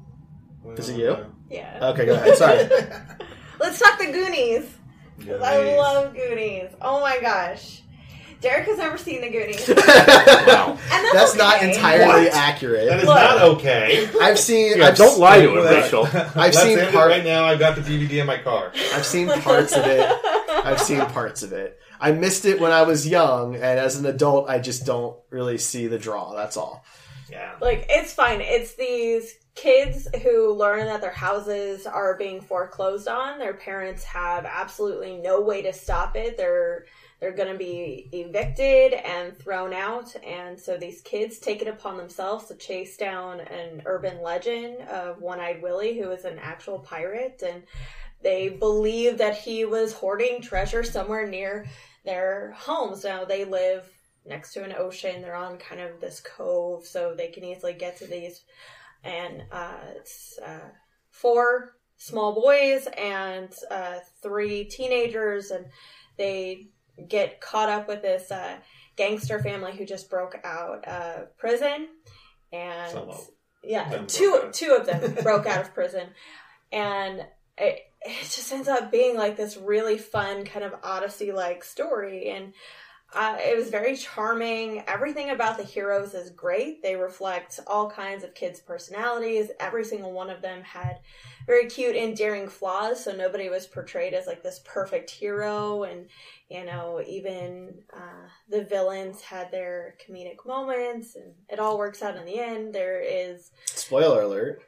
Is it you? Yeah. Okay, go ahead. Sorry. Let's talk the Goonies. 'Cause I Goonies. love Goonies. Oh my gosh. Derek has never seen the Goonies. Wow. And that's, That's not okay. entirely What? accurate. That is Look. not okay. I've seen. Yeah, I've don't s- lie to him, Look, Rachel. I've Let's seen end it part- right now. I've got the D V D in my car. I've seen parts of it. I've seen parts of it. I missed it when I was young, and as an adult, I just don't really see the draw. That's all. Yeah. Like, it's fine. It's these kids who learn that their houses are being foreclosed on. Their parents have absolutely no way to stop it. They're they're going to be evicted and thrown out. And so these kids take it upon themselves to chase down an urban legend of One-Eyed Willie, who is an actual pirate. And they believe that he was hoarding treasure somewhere near their homes. Now, they live next to an ocean. They're on kind of this cove, so they can easily get to these. And uh, it's uh, four small boys and uh, three teenagers, and they get caught up with this uh, gangster family who just broke out of prison. And Some of yeah, them two broke out. two of them broke out of prison, and it, it just ends up being like this really fun kind of Odyssey-like story. And Uh, it was very charming. Everything about the heroes is great. They reflect all kinds of kids' personalities. Every single one of them had very cute, endearing flaws, so nobody was portrayed as like this perfect hero. And, you know, even uh, the villains had their comedic moments, and it all works out in the end. There is... Spoiler alert.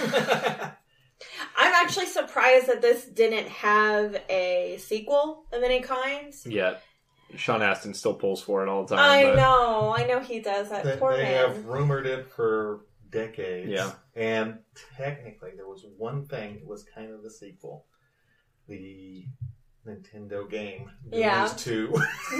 I'm actually surprised that this didn't have a sequel of any kind. Yeah. Sean Astin still pulls for it all the time. I but know, I know he does that. They, Poor they man. have rumored it for decades. Yeah. And technically, there was one thing that was kind of the sequel. The Nintendo game. Yeah. Goonies two.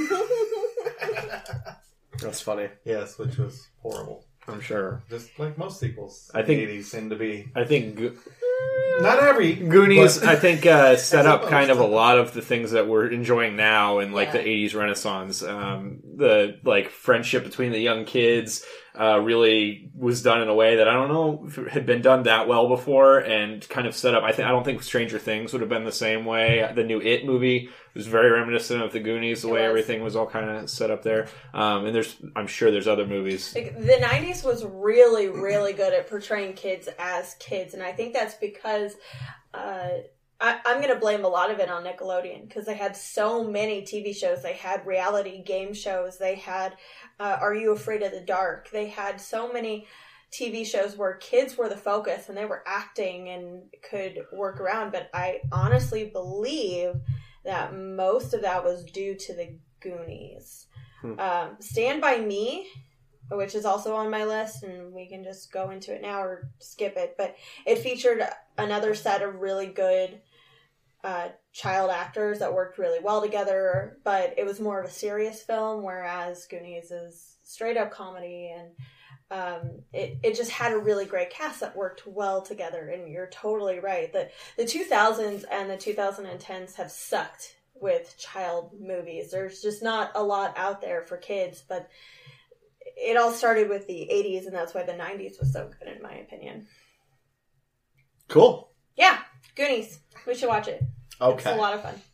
That's funny. Yes, which was horrible. I'm sure. Just like most sequels I in think- the eighties seem to be. I think Go- Not every. Goonies, but- I think, uh, set As up kind of a opposed to- lot of the things that we're enjoying now in like Yeah. the eighties Renaissance. Um, the like friendship between the young kids uh, really was done in a way that I don't know if it had been done that well before, and kind of set up. I think I don't think Stranger Things would have been the same way. The new It movie was very reminiscent of the Goonies, the It way was. everything was all kind of set up there. Um, and there's, I'm sure there's other movies. Like, the nineties was really, really good at portraying kids as kids, and I think that's because uh, I, I'm going to blame a lot of it on Nickelodeon, because they had so many T V shows. They had reality game shows. They had uh, Are You Afraid of the Dark? They had so many T V shows where kids were the focus, and they were acting and could work around. But I honestly believe that most of that was due to the Goonies. Hmm. Um, Stand By Me, which is also on my list, and we can just go into it now or skip it, but it featured another set of really good uh, child actors that worked really well together, but it was more of a serious film, whereas Goonies is straight up comedy, and um, it, it just had a really great cast that worked well together. And you're totally right. The, the two thousands and the twenty tens have sucked with child movies. There's just not a lot out there for kids, but it all started with the eighties, and that's why the nineties was so good, in my opinion. Cool. Yeah, Goonies. We should watch it. It's Okay. a lot of fun.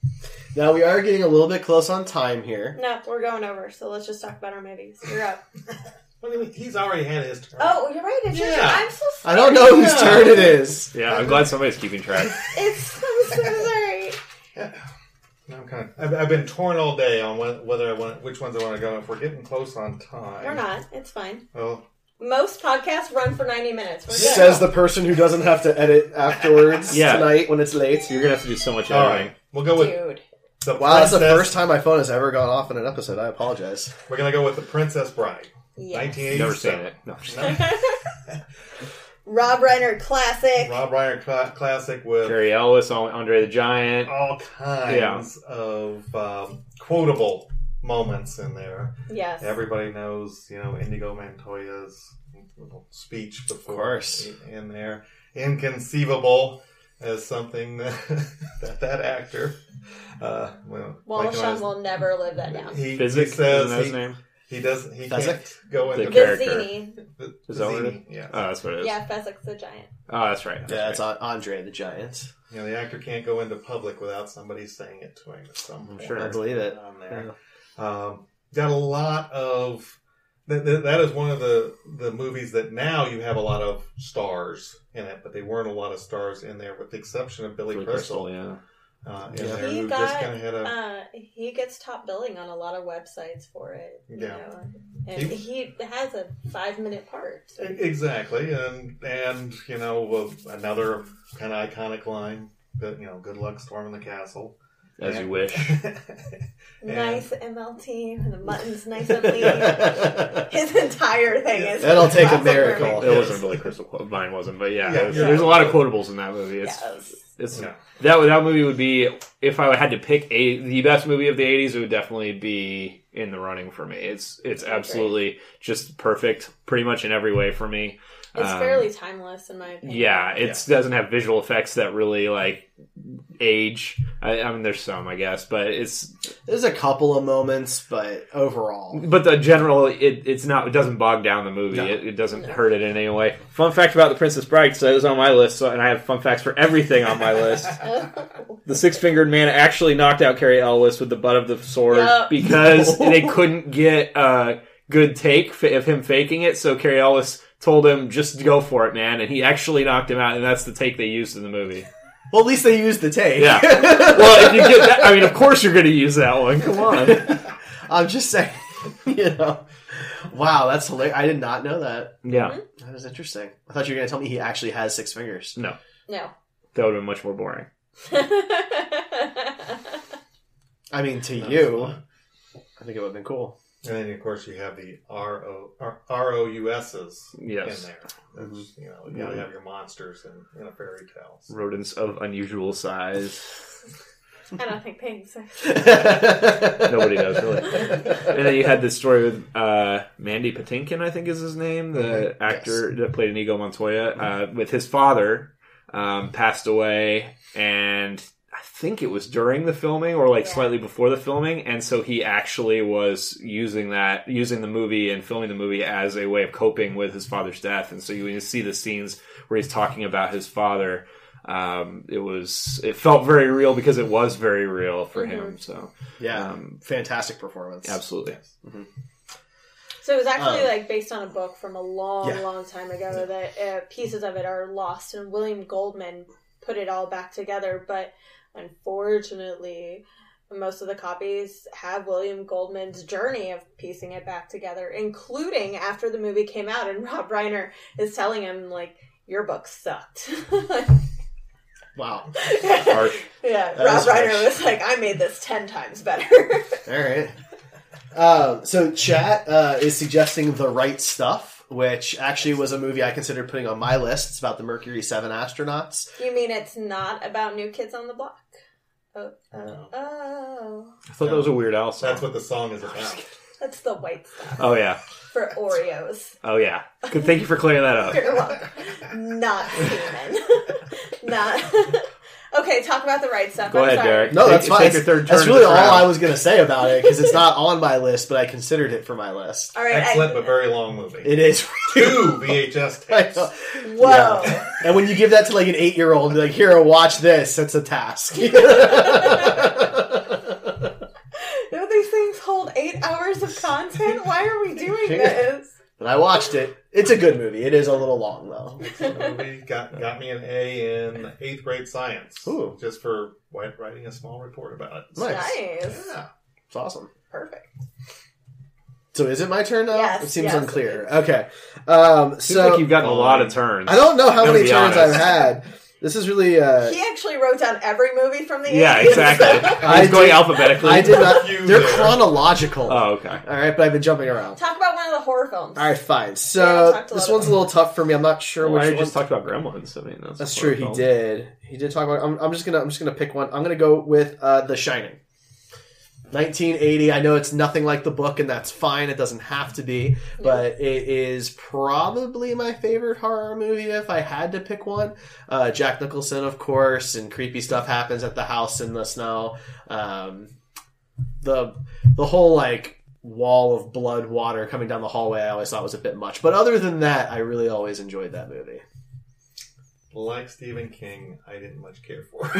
Now we are getting a little bit close on time here. No, we're going over, so let's just talk about our movies. You're up. What do you mean? He's already had his turn. Oh, you're right. It's your Yeah. turn. I'm so sorry. I don't know whose turn it is. Yeah, I'm glad somebody's keeping track. It's I'm so sorry. Yeah. I'm kind of. I've, I've been torn all day on what, whether I want which ones I want to go. If we're getting close on time, We're not. It's fine. Well, Most podcasts run for ninety minutes. We're good. Says the person who doesn't have to edit afterwards Yeah. tonight when it's late. You're gonna have to do so much all editing. right. We'll go with Dude. the Wow, that's the Princess- first time my phone has ever gone off in an episode. I apologize. We're gonna go with The Princess Bride, Yes. nineteen eighty-seven. Never seen it. No, just Rob Reiner classic. Rob Reiner cla- classic with Gary Ellis, Andre the Giant. all kinds of um, quotable moments in there. Yes. Everybody knows, you know, Inigo Montoya's little speech before Of course. in there. Inconceivable as something that that, that actor, uh, well, like Walshawn his- will never live that down. he, Physics, he says isn't that his he, name? he does he Fezzik? can't go The into character. Vizzini. the, Is that what it Vizzini, yeah. Oh, that's what it is. Yeah, Fezzik's the giant. Oh, that's right. That's Yeah, right. it's on Andre the Giant. You know, the actor can't go into public without somebody saying it to him at some point. sure. I believe it. On there. Um, got a lot of that, that. That is one of the the movies that now you have a lot of stars in it, but they weren't a lot of stars in there, with the exception of Billy Billy Crystal. Crystal, yeah. Uh, in Yeah. there, He who got, just kind of had a uh, he gets top billing on a lot of websites for it. You Yeah. know? And He- he, has a five minute part. So. exactly, and and you know uh, another kind of iconic line that you know, good luck storming the castle. As And- you wish. Nice M L T, and the mutton's nice and lean. His entire thing is. That'll take a classic miracle. mermaid. It wasn't a Billy Crystal quote. Mine wasn't, but yeah, Yeah, there's, yeah. there's a lot of quotables in that movie. It's Yes. it's Yeah. that that movie would be, if I had to pick a the best movie of the eighties, it would definitely be in the running for me. It's it's Okay. absolutely just perfect, pretty much in every way for me. It's Um, fairly timeless, in my opinion. Yeah, it doesn't have visual effects that really like age. I, I mean, there's some, I guess, but it's There's a couple of moments, but overall. but the general it it's not it doesn't bog down the movie. No. It, it doesn't hurt it in any way. Fun fact about The Princess Bride, so it was on my list, so, and I have fun facts for everything on my list. The six-fingered man actually knocked out Carrie Ellis with the butt of the sword Yup. because they couldn't get a good take f- of him faking it, so Carrie Ellis told him, just go for it, man, and he actually knocked him out, and that's the take they used in the movie. Well, at least they used the take. Yeah. Well, if you get that, I mean, of course you're going to use that one. Come on. I'm just saying, you know. Wow, that's hilarious. I did not know that. Yeah. That is interesting. I thought you were going to tell me he actually has six fingers. No. No. That would have been much more boring. I mean, to you, I think it would have been cool. And then, of course, you have the R O R O U S's Yes. in there. That's, you know, you gotta have your monsters in, in a fairy tale. So. Rodents of unusual size. I don't think pigs. Nobody does, really. And then you had this story with uh, Mandy Patinkin, I think is his name, the Mhm. actor that played Inigo Montoya, uh, with his father, um, passed away, and I think it was during the filming or like Yeah. slightly before the filming, and so he actually was using that, using the movie and filming the movie as a way of coping with his father's death. And so you, when you see the scenes where he's talking about his father, um, it was, it felt very real because it was very real for Mm-hmm. him. So Yeah, Um, fantastic performance. absolutely. So it was actually Um, like based on a book from a long, Yeah. long time ago. That uh, pieces of it are lost, and William Goldman put it all back together. But unfortunately, most of the copies have William Goldman's journey of piecing it back together, including after the movie came out, and Rob Reiner is telling him like, "Your book sucked." Wow. Harsh. Yeah, That Rob is Reiner harsh. was like, "I made this ten times better." All right. Um, so chat uh, is suggesting The Right Stuff, which actually was a movie I considered putting on my list. It's about the Mercury seven astronauts. You mean it's not about New Kids on the Block? Oh, oh, No. oh. I thought that was a Weird Al song. That's what the song is about. That's the white stuff Oh, yeah. for Oreos. Oh, yeah. Good. Thank you for clearing that up. You're welcome. Not semen. Not. Okay, talk about The Right Stuff. Go I'm ahead, sorry. Derek. No, Take- that's fine. take your third That's turn really to all the crown. I was going to say about it, because it's not on my list, but I considered it for my list. All right. Excellent I, but very long movie. It is. Two V H S I tapes. know. Whoa. Yeah. And when you give that to like an eight-year-old, be like, "Here, watch this," that's a task. content? Why are we doing this? But I watched it. It's a good movie. It is a little long, though. The movie got got me an A in eighth grade science. Ooh. Just for writing a small report about it. Nice. Nice. Yeah. It's awesome. Perfect. So is it my turn now? Yes, It seems yes, unclear. Okay. Um, Seems so like you've gotten a lot of turns. I don't know how Gonna many be turns honest. I've had. This is really... Uh, He actually wrote down every movie from the Yeah, eighties. exactly. I He's going did- alphabetically. I did not... Few They're there. chronological. Oh, okay. All right, but I've been jumping around. Talk about one of the horror films. All right, fine. Yeah, So talked a this lot one's a about little tough for me. I'm not sure Well, which I one. just talked about Gremlins. I mean, that's, That's a true. horror He film. did. He did talk about. I'm, I'm just gonna. I'm just gonna pick one. I'm gonna go with uh, The Shining. nineteen eighty. I know it's nothing like the book, and that's fine. It doesn't have to be, but it is probably my favorite horror movie if I had to pick one. Uh, Jack Nicholson, of course, and creepy stuff happens at the house in the snow. Um, the the whole like wall of blood water coming down the hallway I always thought was a bit much, but other than that, I really always enjoyed that movie. Like Stephen King, I didn't much care for.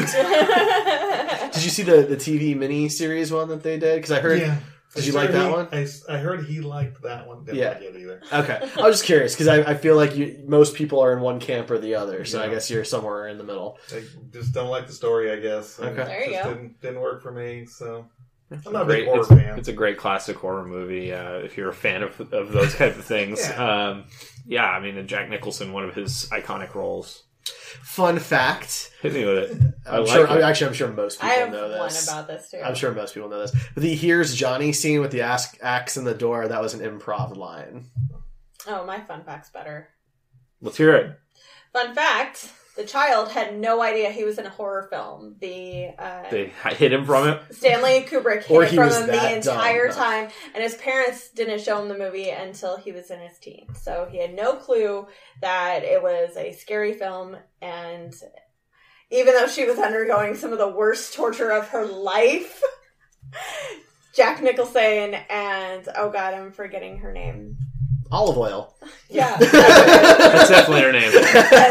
Did you see the, the T V mini series one that they did? Because I heard. yeah. Did I you like heard that he- one? I, I heard he liked that one. Didn't Yeah. like it either. Okay, I was just curious because I, I feel like you, most people are in one camp or the other, so I Yeah. guess you're somewhere in the middle. I just don't like the story, I guess. and Okay. There you just go. Didn't, didn't work for me, so... It's I'm not a great, big horror it's, fan. it's a great classic horror movie uh, if you're a fan of, of those type of things. Yeah. Um, yeah, I mean, Jack Nicholson, one of his iconic roles. Fun fact. Hit me with it. I I'm like sure. it. I- Actually, I'm sure most I people have know one this. about this too. I'm sure most people know this. But the "Here's Johnny" scene with the axe, axe in the door, that was an improv line. Oh, my fun fact's better. Let's hear it. Fun fact: the child had no idea he was in a horror film. The uh, They hit him from it. Stanley Kubrick hid Or it he from was him the that dumb, entire no. time, and his parents didn't show him the movie until he was in his teens. So he had no clue that it was a scary film, and even though she was undergoing some of the worst torture of her life, Jack Nicholson and, oh god, I'm forgetting her name. Olive oil. Yeah. That's definitely her name.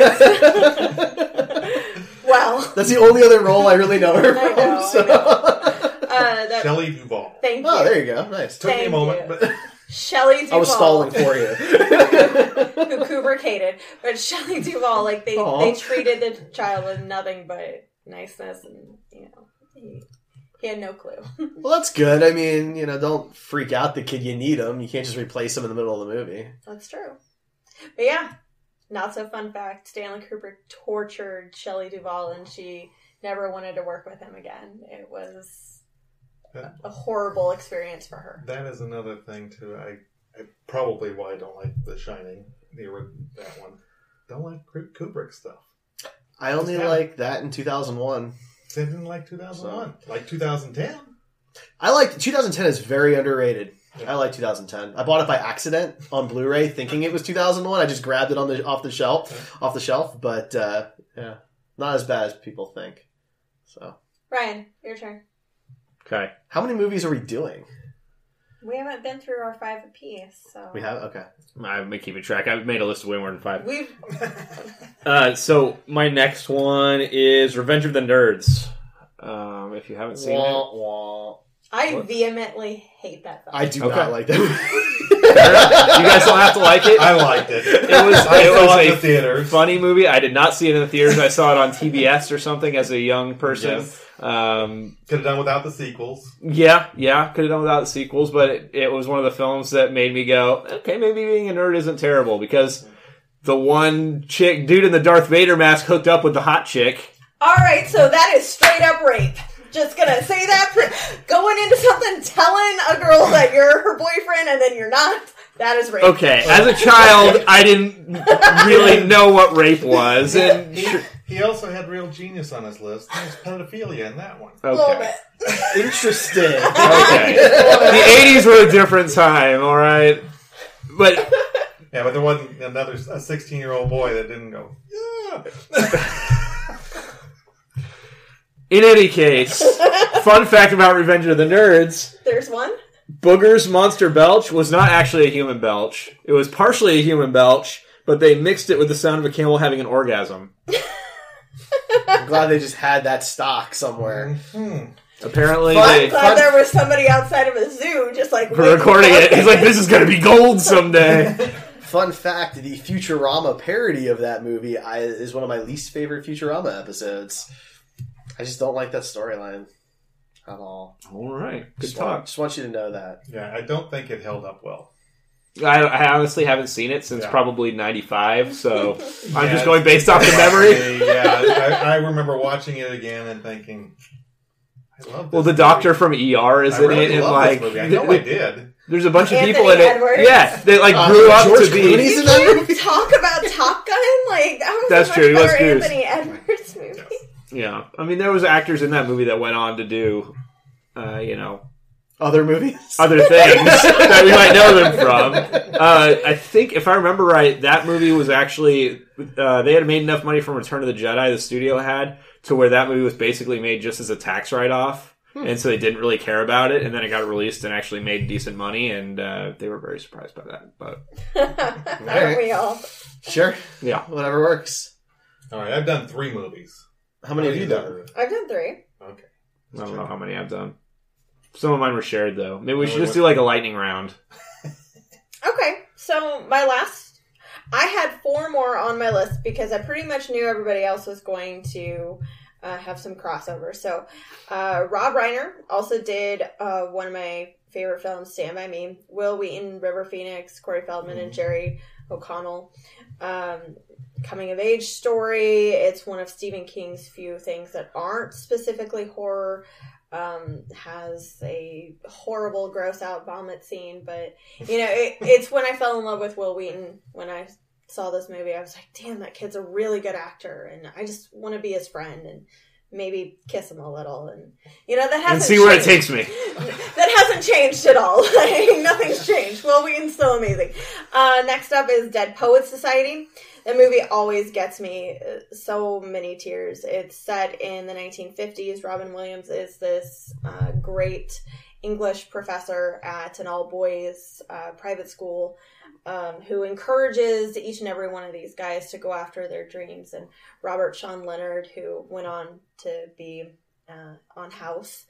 Well, That's the only other role I really know her I from. know, I so. know. uh, that, Shelley Duvall. thank you. Oh, there you go. Nice. Took me a Thank moment, you. but... Shelley Duvall. I was stalling for you. Who Kubrick hated. But Shelley Duvall, like, they, Aw. they treated the child with nothing but niceness, and, you know, he, he had no clue. Well, that's good. I mean, you know, don't freak out the kid. You need him. You can't just replace him in the middle of the movie. That's true. But yeah, not so fun fact. Stanley Kubrick tortured Shelley Duvall, and she never wanted to work with him again. It was a, a horrible experience for her. That is another thing, too. I, I Probably why I don't like The Shining, the ori- that one. Don't like Ku- Kubrick stuff. I only Yeah. like that in two thousand one. I didn't like two thousand one. Like two thousand ten. I like twenty ten is very underrated. Yeah. I like two thousand ten. I bought it by accident on Blu-ray, thinking it was two thousand one. I just grabbed it on the off the shelf, off the shelf. But uh, yeah, not as bad as people think. So, Ryan, your turn. Okay. how many movies are we doing? We haven't been through our five apiece, so We have okay. I'm keeping track. I've made a list of way more than five. we've Uh, so my next one is Revenge of the Nerds. Um, if you haven't seen it, Wah, wah. I What? vehemently hate that film. I do Okay. not like that. you guys don't have to like it. I liked it. It was I it saw was it in a the theaters. funny movie. I did not see it in the theaters. I saw it on T B S or something as a young person. Yes. Um, Could have done without the sequels. yeah, yeah, could have done without the sequels, but it, it was one of the films that made me go, okay, maybe being a nerd isn't terrible, because the one chick, dude in the Darth Vader mask hooked up with the hot chick. All right, so that is straight up rape. Just gonna say that. For, going into something, telling a girl that you're her boyfriend and then you're not, that is rape. Okay, as a child, I didn't really know what rape was, and He, he also had real genius on his list. There's pedophilia in that one. A little okay. bit. Interesting. Okay. The eighties were a different time, all right? But Yeah, but there wasn't another a sixteen-year-old boy that didn't go, yeah. in any case, fun fact about Revenge of the Nerds, There's one. Booger's monster belch was not actually a human belch. It was partially a human belch, but they mixed it with the sound of a camel having an orgasm. I'm glad they just had that stock somewhere. Hmm. Apparently, Fun- they I'm glad there was somebody outside of a zoo just like were recording it. He's like, "This is gonna be gold someday." Fun fact: the Futurama parody of that movie I, is one of my least favorite Futurama episodes. I just don't like that storyline at all. All right, good Just talk. want, just want you to know that. Yeah, I don't think it held up well. I, I honestly haven't seen it since Yeah. probably ninety-five, so I'm Yeah, just going based off the memory. yeah, I, I remember watching it again and thinking, I love this Well, the movie. doctor from E R is I in really it, and love like, this movie. I know I did. there's a bunch of Anthony people in it. Edwards. Yeah, they like Uh, grew up George to be. Clooney's You in that can't movie? talk about Top Gun like that was That's a true, he much was better Goose. Anthony Edwards movie. Yeah, I mean, there was actors in that movie that went on to do, uh, you know, Other movies? other things that we might know them from. Uh, I think, if I remember right, that movie was actually uh, they had made enough money from Return of the Jedi, the studio had, to where that movie was basically made just as a tax write-off, hmm. and so they didn't really care about it. And then it got released and actually made decent money, and uh, they were very surprised by that. But Aren't we all? Sure. yeah, Whatever works. All right, I've done three movies. How many have you done? I've done three. Okay. I don't know how many I've done. Some of mine were shared though. Maybe we No, should we just went- do like a lightning round. Okay, so my last, I had four more on my list because I pretty much knew everybody else was going to uh, have some crossover. So, uh, Rob Reiner also did uh, one of my favorite films, Stand By Me. Will Wheaton, River Phoenix, Corey Feldman, mm-hmm. and Jerry O'Connell. Um, coming of age story. It's one of Stephen King's few things that aren't specifically horror. Um, has a horrible gross out vomit scene, but you know, it, it's when I fell in love with Will Wheaton. When I saw this movie, I was like, damn, that kid's a really good actor, and I just want to be his friend and maybe kiss him a little, and you know, that hasn't and see where it changed. takes me. That hasn't changed at all. Like, nothing's changed. Will Wheaton's still amazing. Uh, next up is Dead Poets Society. That movie always gets me so many tears. It's set in the nineteen fifties. Robin Williams is this uh, great English professor at an all-boys uh, private school um, who encourages each and every one of these guys to go after their dreams. And Robert Sean Leonard, who went on to be uh, on House,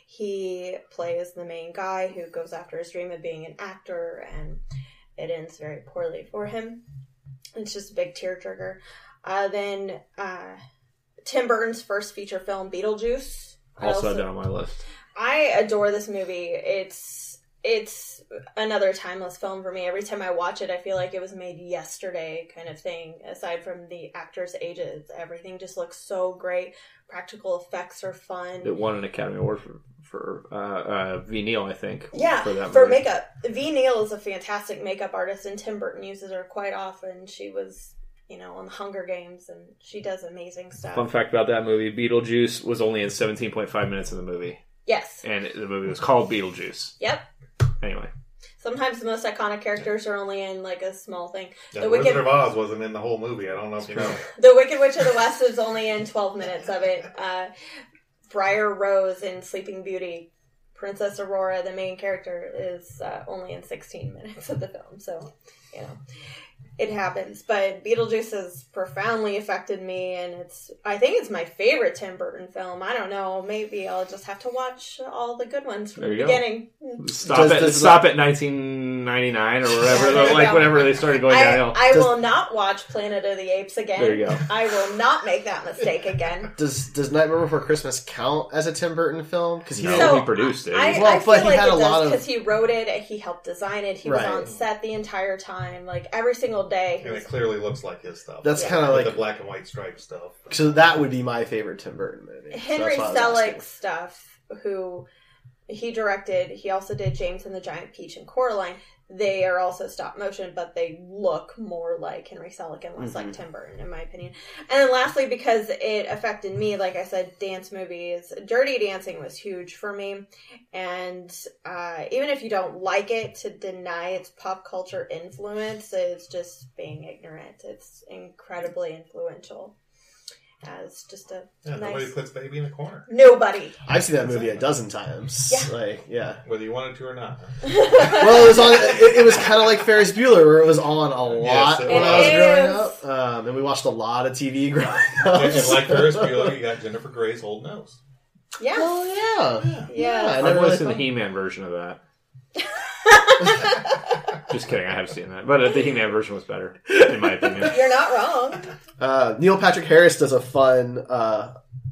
he plays the main guy who goes after his dream of being an actor, and it ends very poorly for him. It's just a big tearjerker. Uh, then uh, Tim Burton's first feature film, Beetlejuice. Also, also down on my list. I adore this movie. It's it's another timeless film for me. Every time I watch it, I feel like it was made yesterday kind of thing. Aside from the actors' ages, everything just looks so great. Practical effects are fun. It won an Academy Award for, for uh, uh, V. Neal, I think. Yeah, for, that for movie. makeup. V. Neal is a fantastic makeup artist, and Tim Burton uses her quite often. She was, you know, on the Hunger Games, and she does amazing stuff. Fun fact about that movie, Beetlejuice was only in seventeen point five minutes of the movie. Yes. And the movie was called Beetlejuice. Yep. Anyway. Sometimes the most iconic characters are only in, like, a small thing. Yeah, the Wizard Wicked... of Oz wasn't in the whole movie. I don't know if you know. The Wicked Witch of the West is only in twelve minutes of it. Uh, Briar Rose in Sleeping Beauty. Princess Aurora, the main character, is uh, only in sixteen minutes of the film. So, you know, it happens. But Beetlejuice has profoundly affected me, and it's, I think it's my favorite Tim Burton film. I don't know. Maybe I'll just have to watch all the good ones from there the you beginning. Go. Stop Does- at does stop at nineteen ninety-nine or whatever. There you like go. whenever they started going I, downhill. I Does- will not watch Planet of the Apes again. There you go. I will not make that mistake again. Does Does Nightmare Before Christmas count as a Tim Burton film? Because No, So, he produced it. I, Well, I but feel he like had it a lot does of- because he wrote it, he helped design it, he was Right. on set the entire time, like every single day. He And was, it clearly looks like his stuff. That's Yeah. kind of With like the black and white striped stuff. so that would be my favorite Tim Burton movie. So Henry that's why I was asking. Selick stuff, who he directed, he also did James and the Giant Peach and Coraline. They are also stop motion, but they look more like Henry Selick and less Mm-hmm. like Tim Burton, in my opinion. And then lastly, because it affected me, like I said, dance movies. Dirty Dancing was huge for me. And uh, even if you don't like it, to deny its pop culture influence is just being ignorant. It's incredibly influential. As just a Yeah, nice... Nobody puts baby in a corner, Nobody. I've seen that movie a dozen times. Yeah. Like, yeah. whether you wanted to or not. Well, it was on. It, it was kind of like Ferris Bueller, where it was on a lot Yes, it when I was was. growing It up, um, and we watched a lot of T V growing up. And, and like Ferris Bueller, you got Jennifer Grey's Old Nose. Yes. Oh yeah, Yeah. I I've never only really seen the thought- He-Man version of that. Just kidding, I have seen that. But the He-Man version was better, in my opinion. You're not wrong. Uh, Neil Patrick Harris does a fun uh,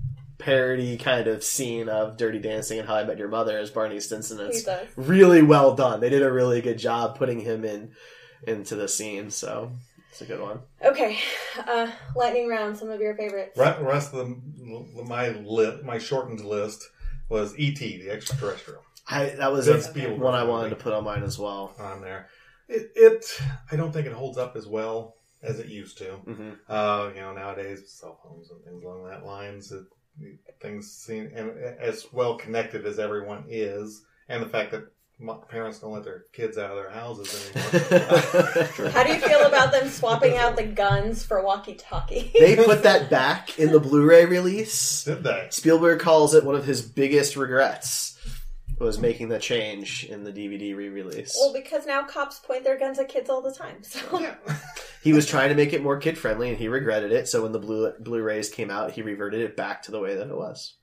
parody kind of scene of Dirty Dancing and How I Met Your Mother as Barney Stinson. It's He does. really well done. They did a really good job putting him in into the scene, so it's a good one. Okay. Uh, lightning round, some of your favorites. Re- rest of the, my li- my shortened list was E T, the extraterrestrial, I that was Big a, Spielberg one I wanted movie. to put on mine as well. on there. It, it, I don't think it holds up as well as it used to. Mm-hmm. Uh, you know, nowadays, cell phones and things along that lines, it, things seem, and as well connected as everyone is, and the fact that mo- parents don't let their kids out of their houses anymore. How do you feel about them swapping out the guns for walkie-talkie? They put that back in the Blu-ray release. Did they? Spielberg calls it one of his biggest regrets was making the change in the D V D re-release. Well, because now cops point their guns at kids all the time. So Yeah. He was trying to make it more kid-friendly, and he regretted it. So when the Blu- Blu-rays came out, he reverted it back to the way that it was.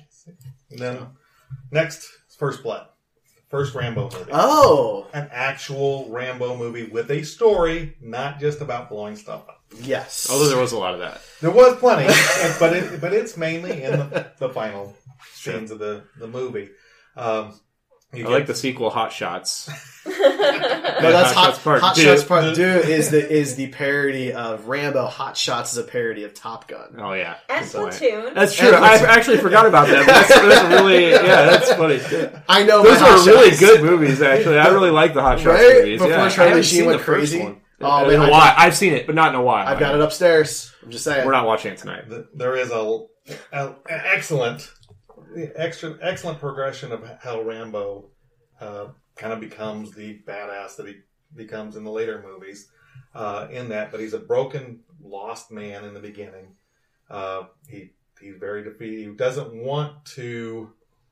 And then next, First Blood, first Rambo movie. Oh, An actual Rambo movie with a story, not just about blowing stuff up. yes. Although there was a lot of that. There was plenty, but it, but it's mainly in the, the final scenes of the, the movie. Um, you I get- like the sequel, Hot Shots. No, that's Hot Hot, Shots Part Hot Two. Shots Part Two is the is the parody of Rambo. Hot Shots is a parody of Top Gun. Oh, yeah. and Good point. Platoon. That's true. And I Platoon. actually forgot about that. But that's, that's really, yeah, that's funny. I know Those my are Hot really Shots. good movies, actually. I really like the Hot Shots Right? movies. Before yeah. Charlie I haven't Sheen seen went the first crazy? one. Oh, in man, a I- while. I've seen it, but not in a while. I've got it upstairs. I'm just saying. We're not watching it tonight. the- there is a, a an excellent, extra excellent progression of how Rambo uh, kind of becomes the badass that he becomes in the later movies. Uh, in that, but he's a broken, lost man in the beginning. Uh, he he's very defeated. He doesn't want to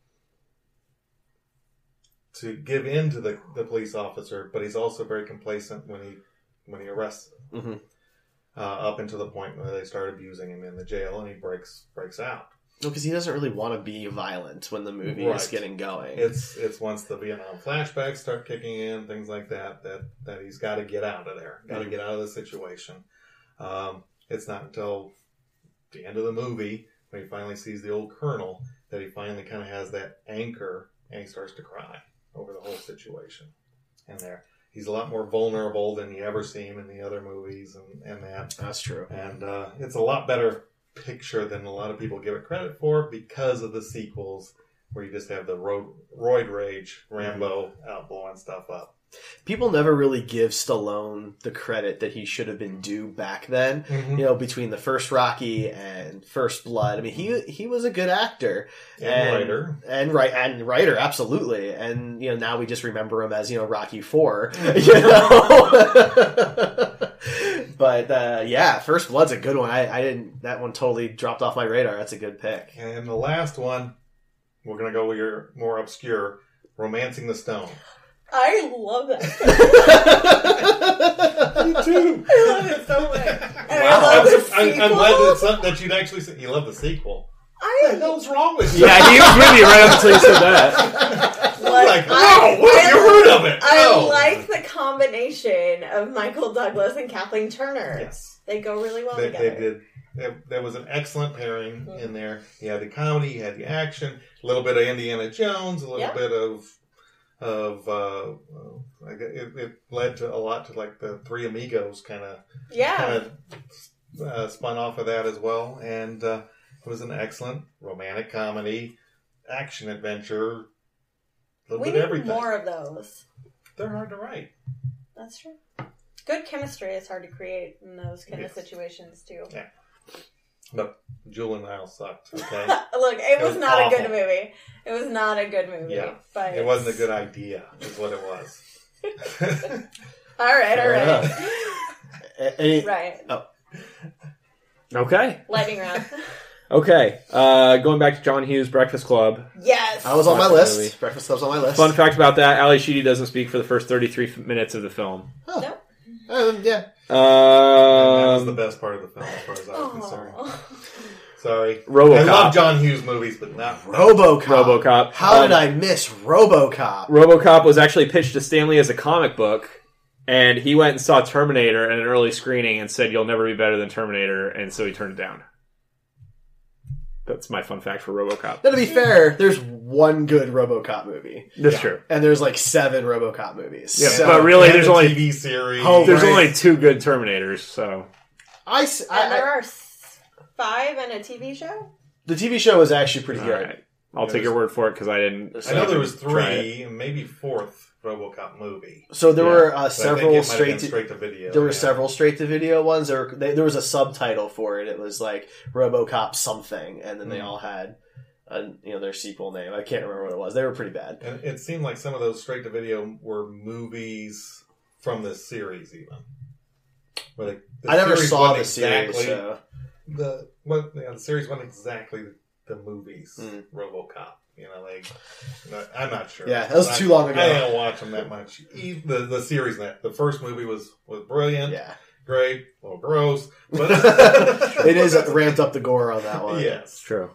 to give in to the, the police officer, but he's also very complacent when he when he arrests him. Mhm. Uh, up until the point where they start abusing him in the jail, and he breaks breaks out. No, because he doesn't really want to be violent when the movie Right. is getting going. It's it's once the Vietnam flashbacks start kicking in, things like that, that, that he's got to get out of there, got to get out of the situation. Um, it's not until the end of the movie when he finally sees the old colonel that he finally kind of has that anchor, and he starts to cry over the whole situation. And there, he's a lot more vulnerable than you ever see him in the other movies, and, and that. That's true. And uh, it's a lot better picture than a lot of people give it credit for because of the sequels where you just have the ro- roid rage Rambo out blowing stuff up. People never really give Stallone the credit that he should have been due back then. Mm-hmm. You know, between the first Rocky and First Blood. I mean, he he was a good actor And writer. and right and writer, absolutely. And you know, now we just remember him as you know Rocky Four. You know. But uh, yeah, First Blood's a good one. I, I didn't. That one totally dropped off my radar. That's a good pick. And the last one, we're going to go with your more obscure, Romancing the Stone. I love that. Me too. I love it so much. And I Wow. love the I'm, I'm, I'm glad sequel. that, some, that you'd actually say you love the sequel. What the I hell's wrong with you? Yeah, he was with you right up until you said that. like, like, I- wow, what have you I- heard of it? I Oh. like the combination of Michael Douglas and Kathleen Turner. Yes. They go really well They, together. they did. There, there was an excellent pairing Mhm. in there. You had the comedy, you had the action, a little bit of Indiana Jones, a little Yeah. bit of of. Uh, uh, like it, it led to a lot to like the Three Amigos kind of Yeah. kind of uh, spun off of that as well, and uh, it was an excellent romantic comedy, action adventure, a little We bit need of everything. more of those. They're hard to write. That's true. Good chemistry is hard to create in those kind Yes. of situations too. Yeah. But Jewel and Isle sucked. Okay. Look, it, was, was not a good awful. movie. It was not a good movie. Yeah. But It wasn't a good idea, is what it was. All right, all Fair right. enough. A- Any, Right. Okay. Lightning round. Okay. Uh, going back to John Hughes' Breakfast Club. Yes. I was on my Classic list. movie. Breakfast Club's on my list. Fun fact about that, Ali Sheedy doesn't speak for the first thirty-three f- minutes of the film. Oh. Nope. Um, yeah. And that was the Um, best part of the film, as far as I was concerned. Aw. Sorry. RoboCop. I love John Hughes movies, but not RoboCop. RoboCop. How Um, did I miss RoboCop? RoboCop was actually pitched to Stanley as a comic book, and he went and saw Terminator at an early screening and said, "You'll never be better than Terminator," and so he turned it down. That's my fun fact for RoboCop. Now, to be fair, there's one good RoboCop movie, That's true. and there's like seven RoboCop movies. Yeah, So, but really, And there's the only T V series. Oh, there's right. only two good Terminators. So I, s- I- And there I- are s- five in a T V show? the T V show was actually pretty all good. right, I'll take your word for it because I didn't. I know there was try it. three, and maybe fourth RoboCop movie. So there Yeah. were But uh, I think it several might have straight been to, straight to video. there were yeah. several straight to video ones. There, were, they, there was a subtitle for it. It was like RoboCop something, and then they Mm. all had, a, you know, their sequel name. I can't remember what it was. They were pretty bad. And it seemed like some of those straight to video were movies from this series, even. Where the, the I never series saw wasn't the series. exactly So. the what yeah, the series wasn't exactly the movies. Mm. RoboCop, you know, like no, I'm not sure. Yeah, that was I- too long ago. I didn't watch them that much. E- The the series that the first movie was was brilliant, Yeah, great, a little gross, but it is ramped up the gore on that one. yes, True.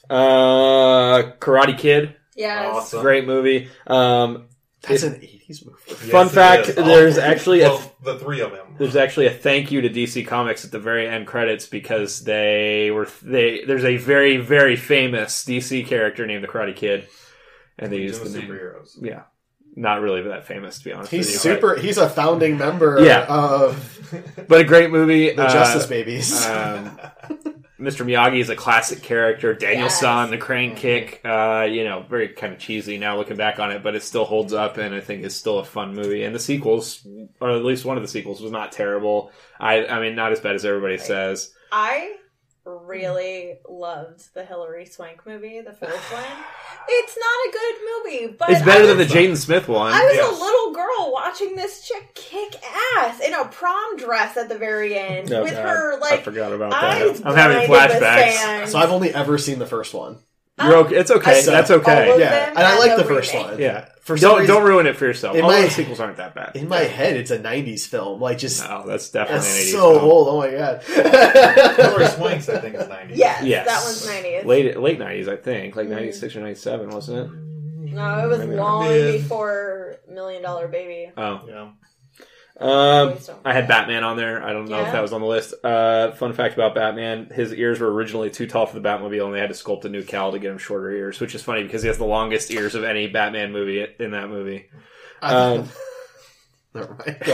Uh, Karate Kid, Yes. Awesome. great movie. Um, That's an eighties movie. Yes, Fun it fact, is. there's All- actually a- well, the three of them. There's actually a thank you to D C Comics at the very end credits because they were they. There's a very very famous D C character named the Karate Kid, and they used Legion the of name. superheroes. Yeah, not really that famous to be honest. He's with you, super. He's a founding member Yeah. of but, but a great movie. the uh, Justice Babies. um, Mister Miyagi is a classic character. Daniel-san, Yes. the crane kick, uh, you know, very kind of cheesy now looking back on it, but it still holds up and I think is still a fun movie. And the sequels, or at least one of the sequels, was not terrible. I, I mean, not as bad as everybody says. I really loved the Hilary Swank movie, the fourth one. It's not a good movie, but It's better I than the was- Jaden Smith one. I was Yes. a little girl watching this chick kick ass in a prom dress at the very end No, with God, her I like forgot about eyes that. I'm having blinded with flashbacks. sand. So I've only ever seen the first one. You're okay. It's okay. I saw That's all okay. of Yeah, them and I and like the the first remake. one. Yeah. For some Don't reason, don't ruin it for yourself. In All my- the sequels aren't that bad. in my head, it's a nineties film. Like just No, that's definitely an that's eighties so film. old. Oh my god. Hilary Swanks, I think, is ninety. Yes, Yes. that one's nineties. Late late nineties, I think, Mm. like ninety-six or ninety-seven, wasn't it? No, it was Maybe long Mid. before Million Dollar Baby. Oh, Yeah. um, Please don't. I had Batman on there. I don't know if Yeah. that was on the list. Uh, fun fact about Batman: his ears were originally too tall for the Batmobile, and they had to sculpt a new cowl to get him shorter ears, which is funny because he has the longest ears of any Batman movie in that movie. Um, Never mind. Go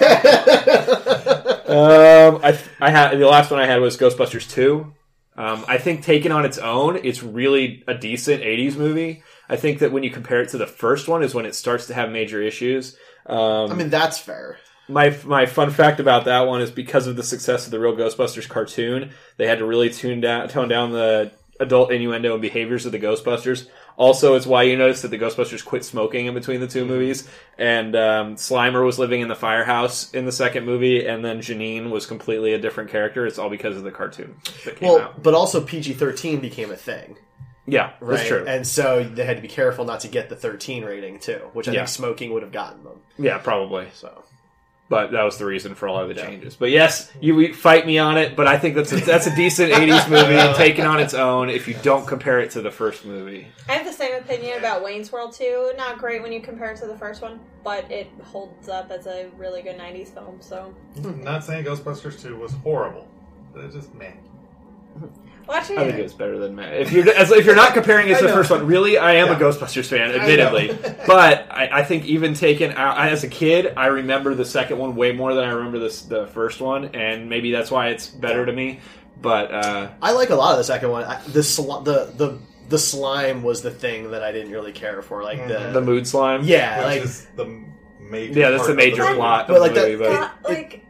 ahead. Um, I I had the last one I had was Ghostbusters two. Um, I think taken on its own, it's really a decent eighties movie. I think that when you compare it to the first one is when it starts to have major issues. Um, I mean, that's fair. my my fun fact about that one is because of the success of the real Ghostbusters cartoon, they had to really tune down tone down the adult innuendo and behaviors of the Ghostbusters. Also, it's why you notice that the Ghostbusters quit smoking in between the two movies, and um, Slimer was living in the firehouse in the second movie, and then Janine was completely a different character. It's all because of the cartoon that came Well, out. but also P G thirteen became a thing, Yeah, right? that's true. And so they had to be careful not to get the thirteen rating too, which I Yeah. think smoking would have gotten them. Yeah, probably. So But that was the reason for a lot of the Yeah. changes. But yes, you fight me on it. But I think that's a, that's a decent eighties movie taken on its own. If you don't compare it to the first movie, I have the same opinion about Wayne's World two. Not great when you compare it to the first one, but it holds up as a really good nineties film. So Not saying Ghostbusters two was horrible, but it's just meh. watch it. I think it was better than Matt. If you're as, if you're not comparing it to I the know. first one, really, I am Yeah. a Ghostbusters fan, I know. admittedly. But I, I think even taken out as a kid, I remember the second one way more than I remember this the first one, and maybe that's why it's better to me. But uh, I like a lot of the second one. I, the sli- the the the slime was the thing that I didn't really care for, like the, the mood slime, yeah, Which like is the major yeah, that's part the of major movie. plot But of like the that- movie. But God, like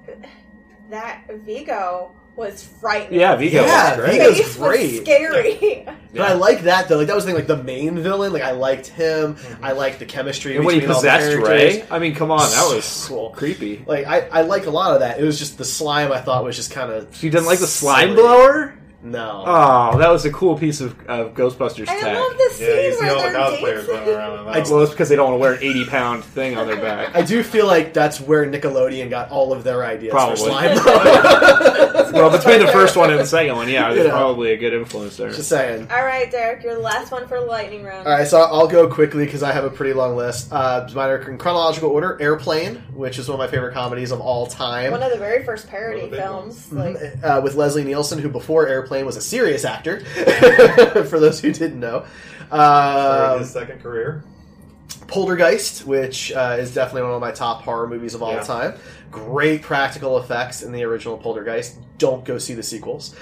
that Vigo was frightening. yeah, Vigo Yeah, was great. Vigo's Face great. was scary. But I like that though. Like that was the thing. Like the main villain. Like I liked him. I liked the chemistry And when he between all the possessed characters. Ray, I mean, come on, that was So cool. creepy. Like I, I like a lot of that. It was just the slime. I thought was just kind of. She didn't like the slime silly. blower. No. Oh, that was a cool piece of, of Ghostbusters I tech. love the scene Yeah, you see where all the they're cosplayers dancing. running around in I- that. Well, it's because they don't want to wear an eighty pound thing on their back. I do feel like that's where Nickelodeon got all of their ideas Probably. for slime. Blower. Well, between the first one and the second one, yeah, there's You know. probably a good influence there. Just saying. All right, Derek, you're the last one for the lightning round. All right, so I'll go quickly because I have a pretty long list. Uh, mine are in chronological order. Airplane, which is one of my favorite comedies of all time. One of the very first parody One of the big films. Like, uh, with Leslie Nielsen, who before Airplane was a serious actor, for those who didn't know. Started Uh, his second career. Poltergeist, which uh, is definitely one of my top horror movies of all Yeah. time. Great practical effects in the original Poltergeist. Don't go see the sequels,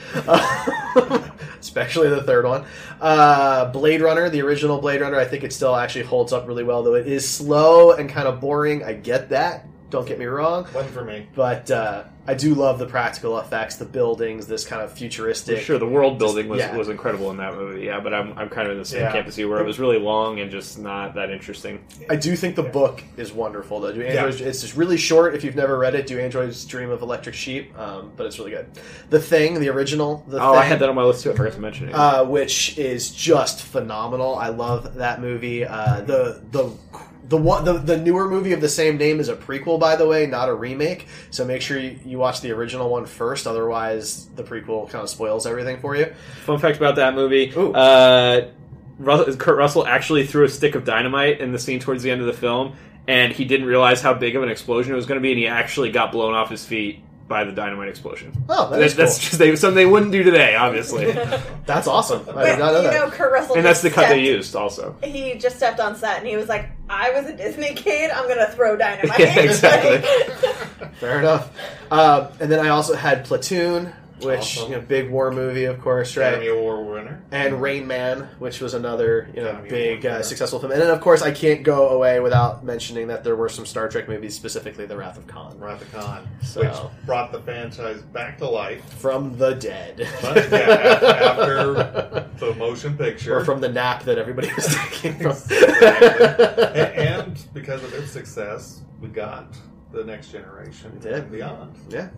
especially the third one. Uh, Blade Runner, the original Blade Runner, I think it still actually holds up really well, though it is slow and kind of boring. I get that. Don't get me wrong. Wasn't for me. But uh, I do love the practical effects, the buildings, this kind of futuristic. Sure, the world building was, yeah. was incredible in that movie, yeah, but I'm I'm kind of in the same Yeah. camp as you, where it was really long and just not that interesting. I do think the book is wonderful, though. Do Yeah. Androids, It's just really short. If you've never read it, Do Androids Dream of Electric Sheep? Um, but it's really good. The Thing, the original, The Oh, Thing, I had that on my list too, I forgot to mention it. uh, which is just phenomenal. I love that movie. Uh, the the the one the, the newer movie of the same name is a prequel, by the way, not a remake. So make sure you, you watch the original one first. Otherwise, the prequel kind of spoils everything for you. Fun fact about that movie, Ooh. uh, Ru- Kurt Russell actually threw a stick of dynamite in the scene towards the end of the film, and he didn't realize how big of an explosion it was going to be, and he actually got blown off his feet by the dynamite explosion. Oh, that That- is that's cool. just they, something they wouldn't do today, obviously. That's awesome. I but, did not know you that. know, Kurt Russell And that's just the cut they stepped- used, also. He just stepped on set and he was like, I was a Disney kid, I'm going to throw dynamite. Yeah, exactly. Fair enough. Um, and then I also had Platoon, which Awesome. you know, big war movie, of course, right? Academy Award winner. And Rain Man, which was another you know Academy big Award uh, winner. successful film. And then, of course, I can't go away without mentioning that there were some Star Trek movies, specifically The Wrath of Khan, Wrath of Khan, So- which brought the franchise back to life. from the dead, But yeah, af- after the motion picture, or from the nap that everybody was taking. From. Exactly. and, and because of its success, we got the Next Generation We did. and beyond. Yeah.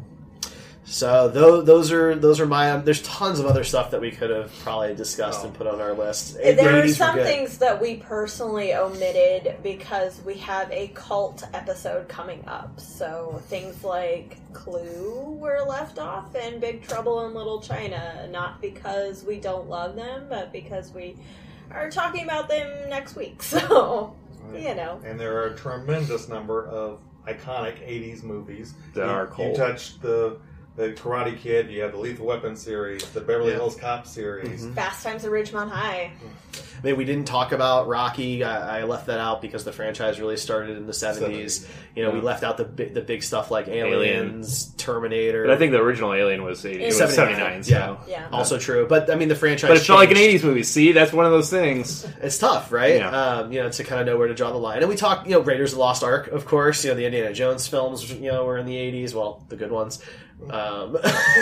So those, those are those are my. There's tons of other stuff that we could have probably discussed Oh. and put on our list. There The are eighties were some good. things that we personally omitted because we have a cult episode coming up. So things like Clue were left off and Big Trouble in Little China. Not because we don't love them, but because we are talking about them next week. So, you know. And there are a tremendous number of iconic eighties movies. That you, are You cold. touched the the Karate Kid, you have the Lethal Weapon series, the Beverly Yeah. Hills Cop series. Mhm. Fast Times at Ridgemont High. I mean, we didn't talk about Rocky. I, I left that out because the franchise really started in the seventies. seventies. You know, we Yeah. left out the big, the big stuff like Aliens, Aliens. Terminator. But I think the original Alien was, eighty, it was seventy-nine, seventy-nine, so. yeah. Yeah. also true. But I mean, the franchise. But it felt like an changed. eighties movie. See, that's one of those things. It's tough, right? Yeah. Um, you know, to kind of know where to draw the line. And we talked, you know, Raiders of the Lost Ark, of course. You know, the Indiana Jones films, you know, were in the eighties. Well, the good ones. Um,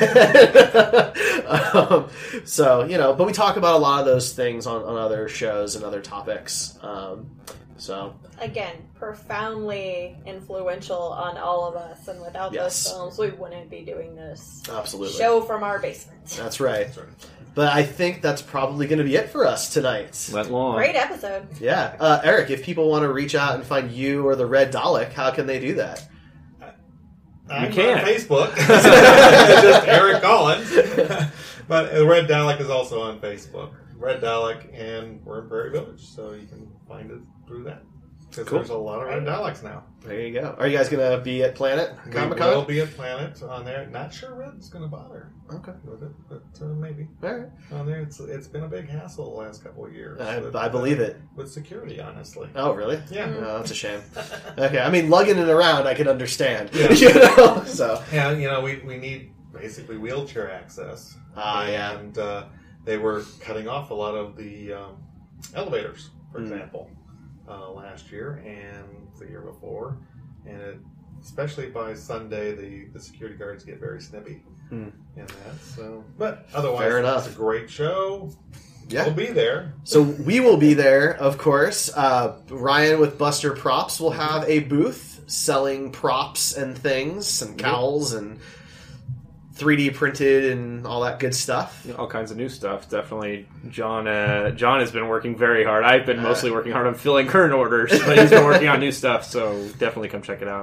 um, so, you know, but we talk about a lot of those things on, on other shows and other topics. Um, so, Again, profoundly influential on all of us. And without Yes. those films, we wouldn't be doing this absolutely. show from our basement. That's right. That's right. But I think that's probably going to be it for us tonight. Went long. Great episode. Yeah. Uh, Eric, if people want to reach out and find you or the Red Dalek, how can they do that? I'm can. on Facebook. It's just Eric Collins. But uh, Red Dalek is also on Facebook. Red Dalek, and we're in Prairie Village, so you can find it through that. Because Cool. there's a lot of Red Daleks now. There you go. Are you guys going to be at Planet We Comic will Con? be at Planet on there. Not sure Red's going to bother Okay. with it, but uh, maybe. All right. On there, it's it's been a big hassle the last couple of years. I, with, I believe uh, it. With security, honestly. Oh, really? Yeah. Oh, that's a shame. Okay, I mean, lugging it around, I can understand. Yeah. You know, so Yeah, you know, we, we need basically wheelchair access. Ah, yeah. And uh, they were cutting off a lot of the um, elevators, for Mm. example, uh, last year and the year before. And it, especially by Sunday, the, the security guards get very snippy Mm. in that. So, but otherwise, Fair enough. it's a great show. yeah. We'll be there. So we will be there, of course. Uh, Ryan with Buster Props will have a booth selling props and things and cowls and three D printed and all that good stuff. All kinds of new stuff. Definitely, John. Uh, John has been working very hard. I've been Uh, mostly working hard on filling current orders, but he's been working on new stuff. So definitely come check it out.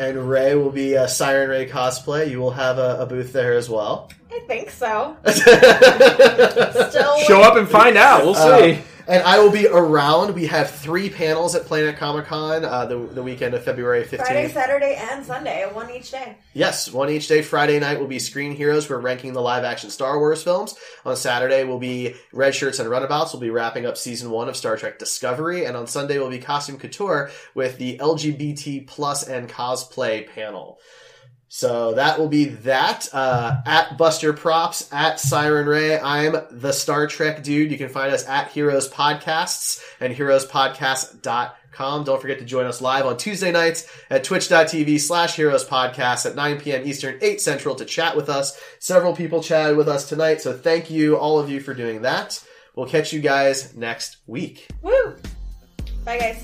and Ray will be a Siren Ray cosplay. You will have a, a booth there as well. I think so. Still Show up and find out. We'll see. Uh, and I will be around. We have three panels at Planet Comic Con uh, the, the weekend of February fifteenth. Friday, Saturday, and Sunday. One each day. Yes, one each day. Friday night will be Screen Heroes. We're ranking the live-action Star Wars films. On Saturday will be Red Shirts and Runabouts. We'll be wrapping up Season one of Star Trek Discovery. And on Sunday will be Costume Couture with the L G B T plus and cosplay panel. So that will be that. Uh, at Buster Props, at Siren Ray. I'm the Star Trek dude. You can find us at Heroes Podcasts and heroes podcast dot com. Don't forget to join us live on Tuesday nights at twitch.tv slash Heroes Podcast at nine p.m. Eastern, eight Central to chat with us. Several people chatted with us tonight, so thank you, all of you, for doing that. We'll catch you guys next week. Woo! Bye, guys.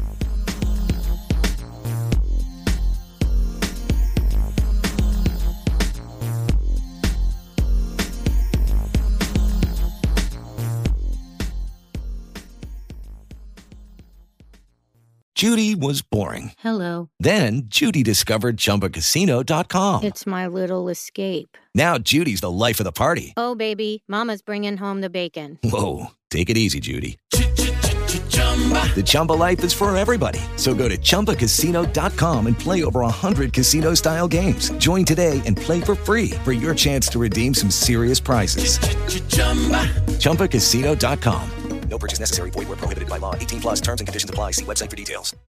Judy was boring. Hello. Then Judy discovered Chumba Casino dot com. It's my little escape. Now Judy's the life of the party. Oh, baby, mama's bringing home the bacon. Whoa, take it easy, Judy. The Chumba life is for everybody. So go to Chumba Casino dot com and play over one hundred casino-style games. Join today and play for free for your chance to redeem some serious prizes. Chumba Casino dot com. No purchase necessary. Void where prohibited by law. eighteen plus terms and conditions apply. See website for details.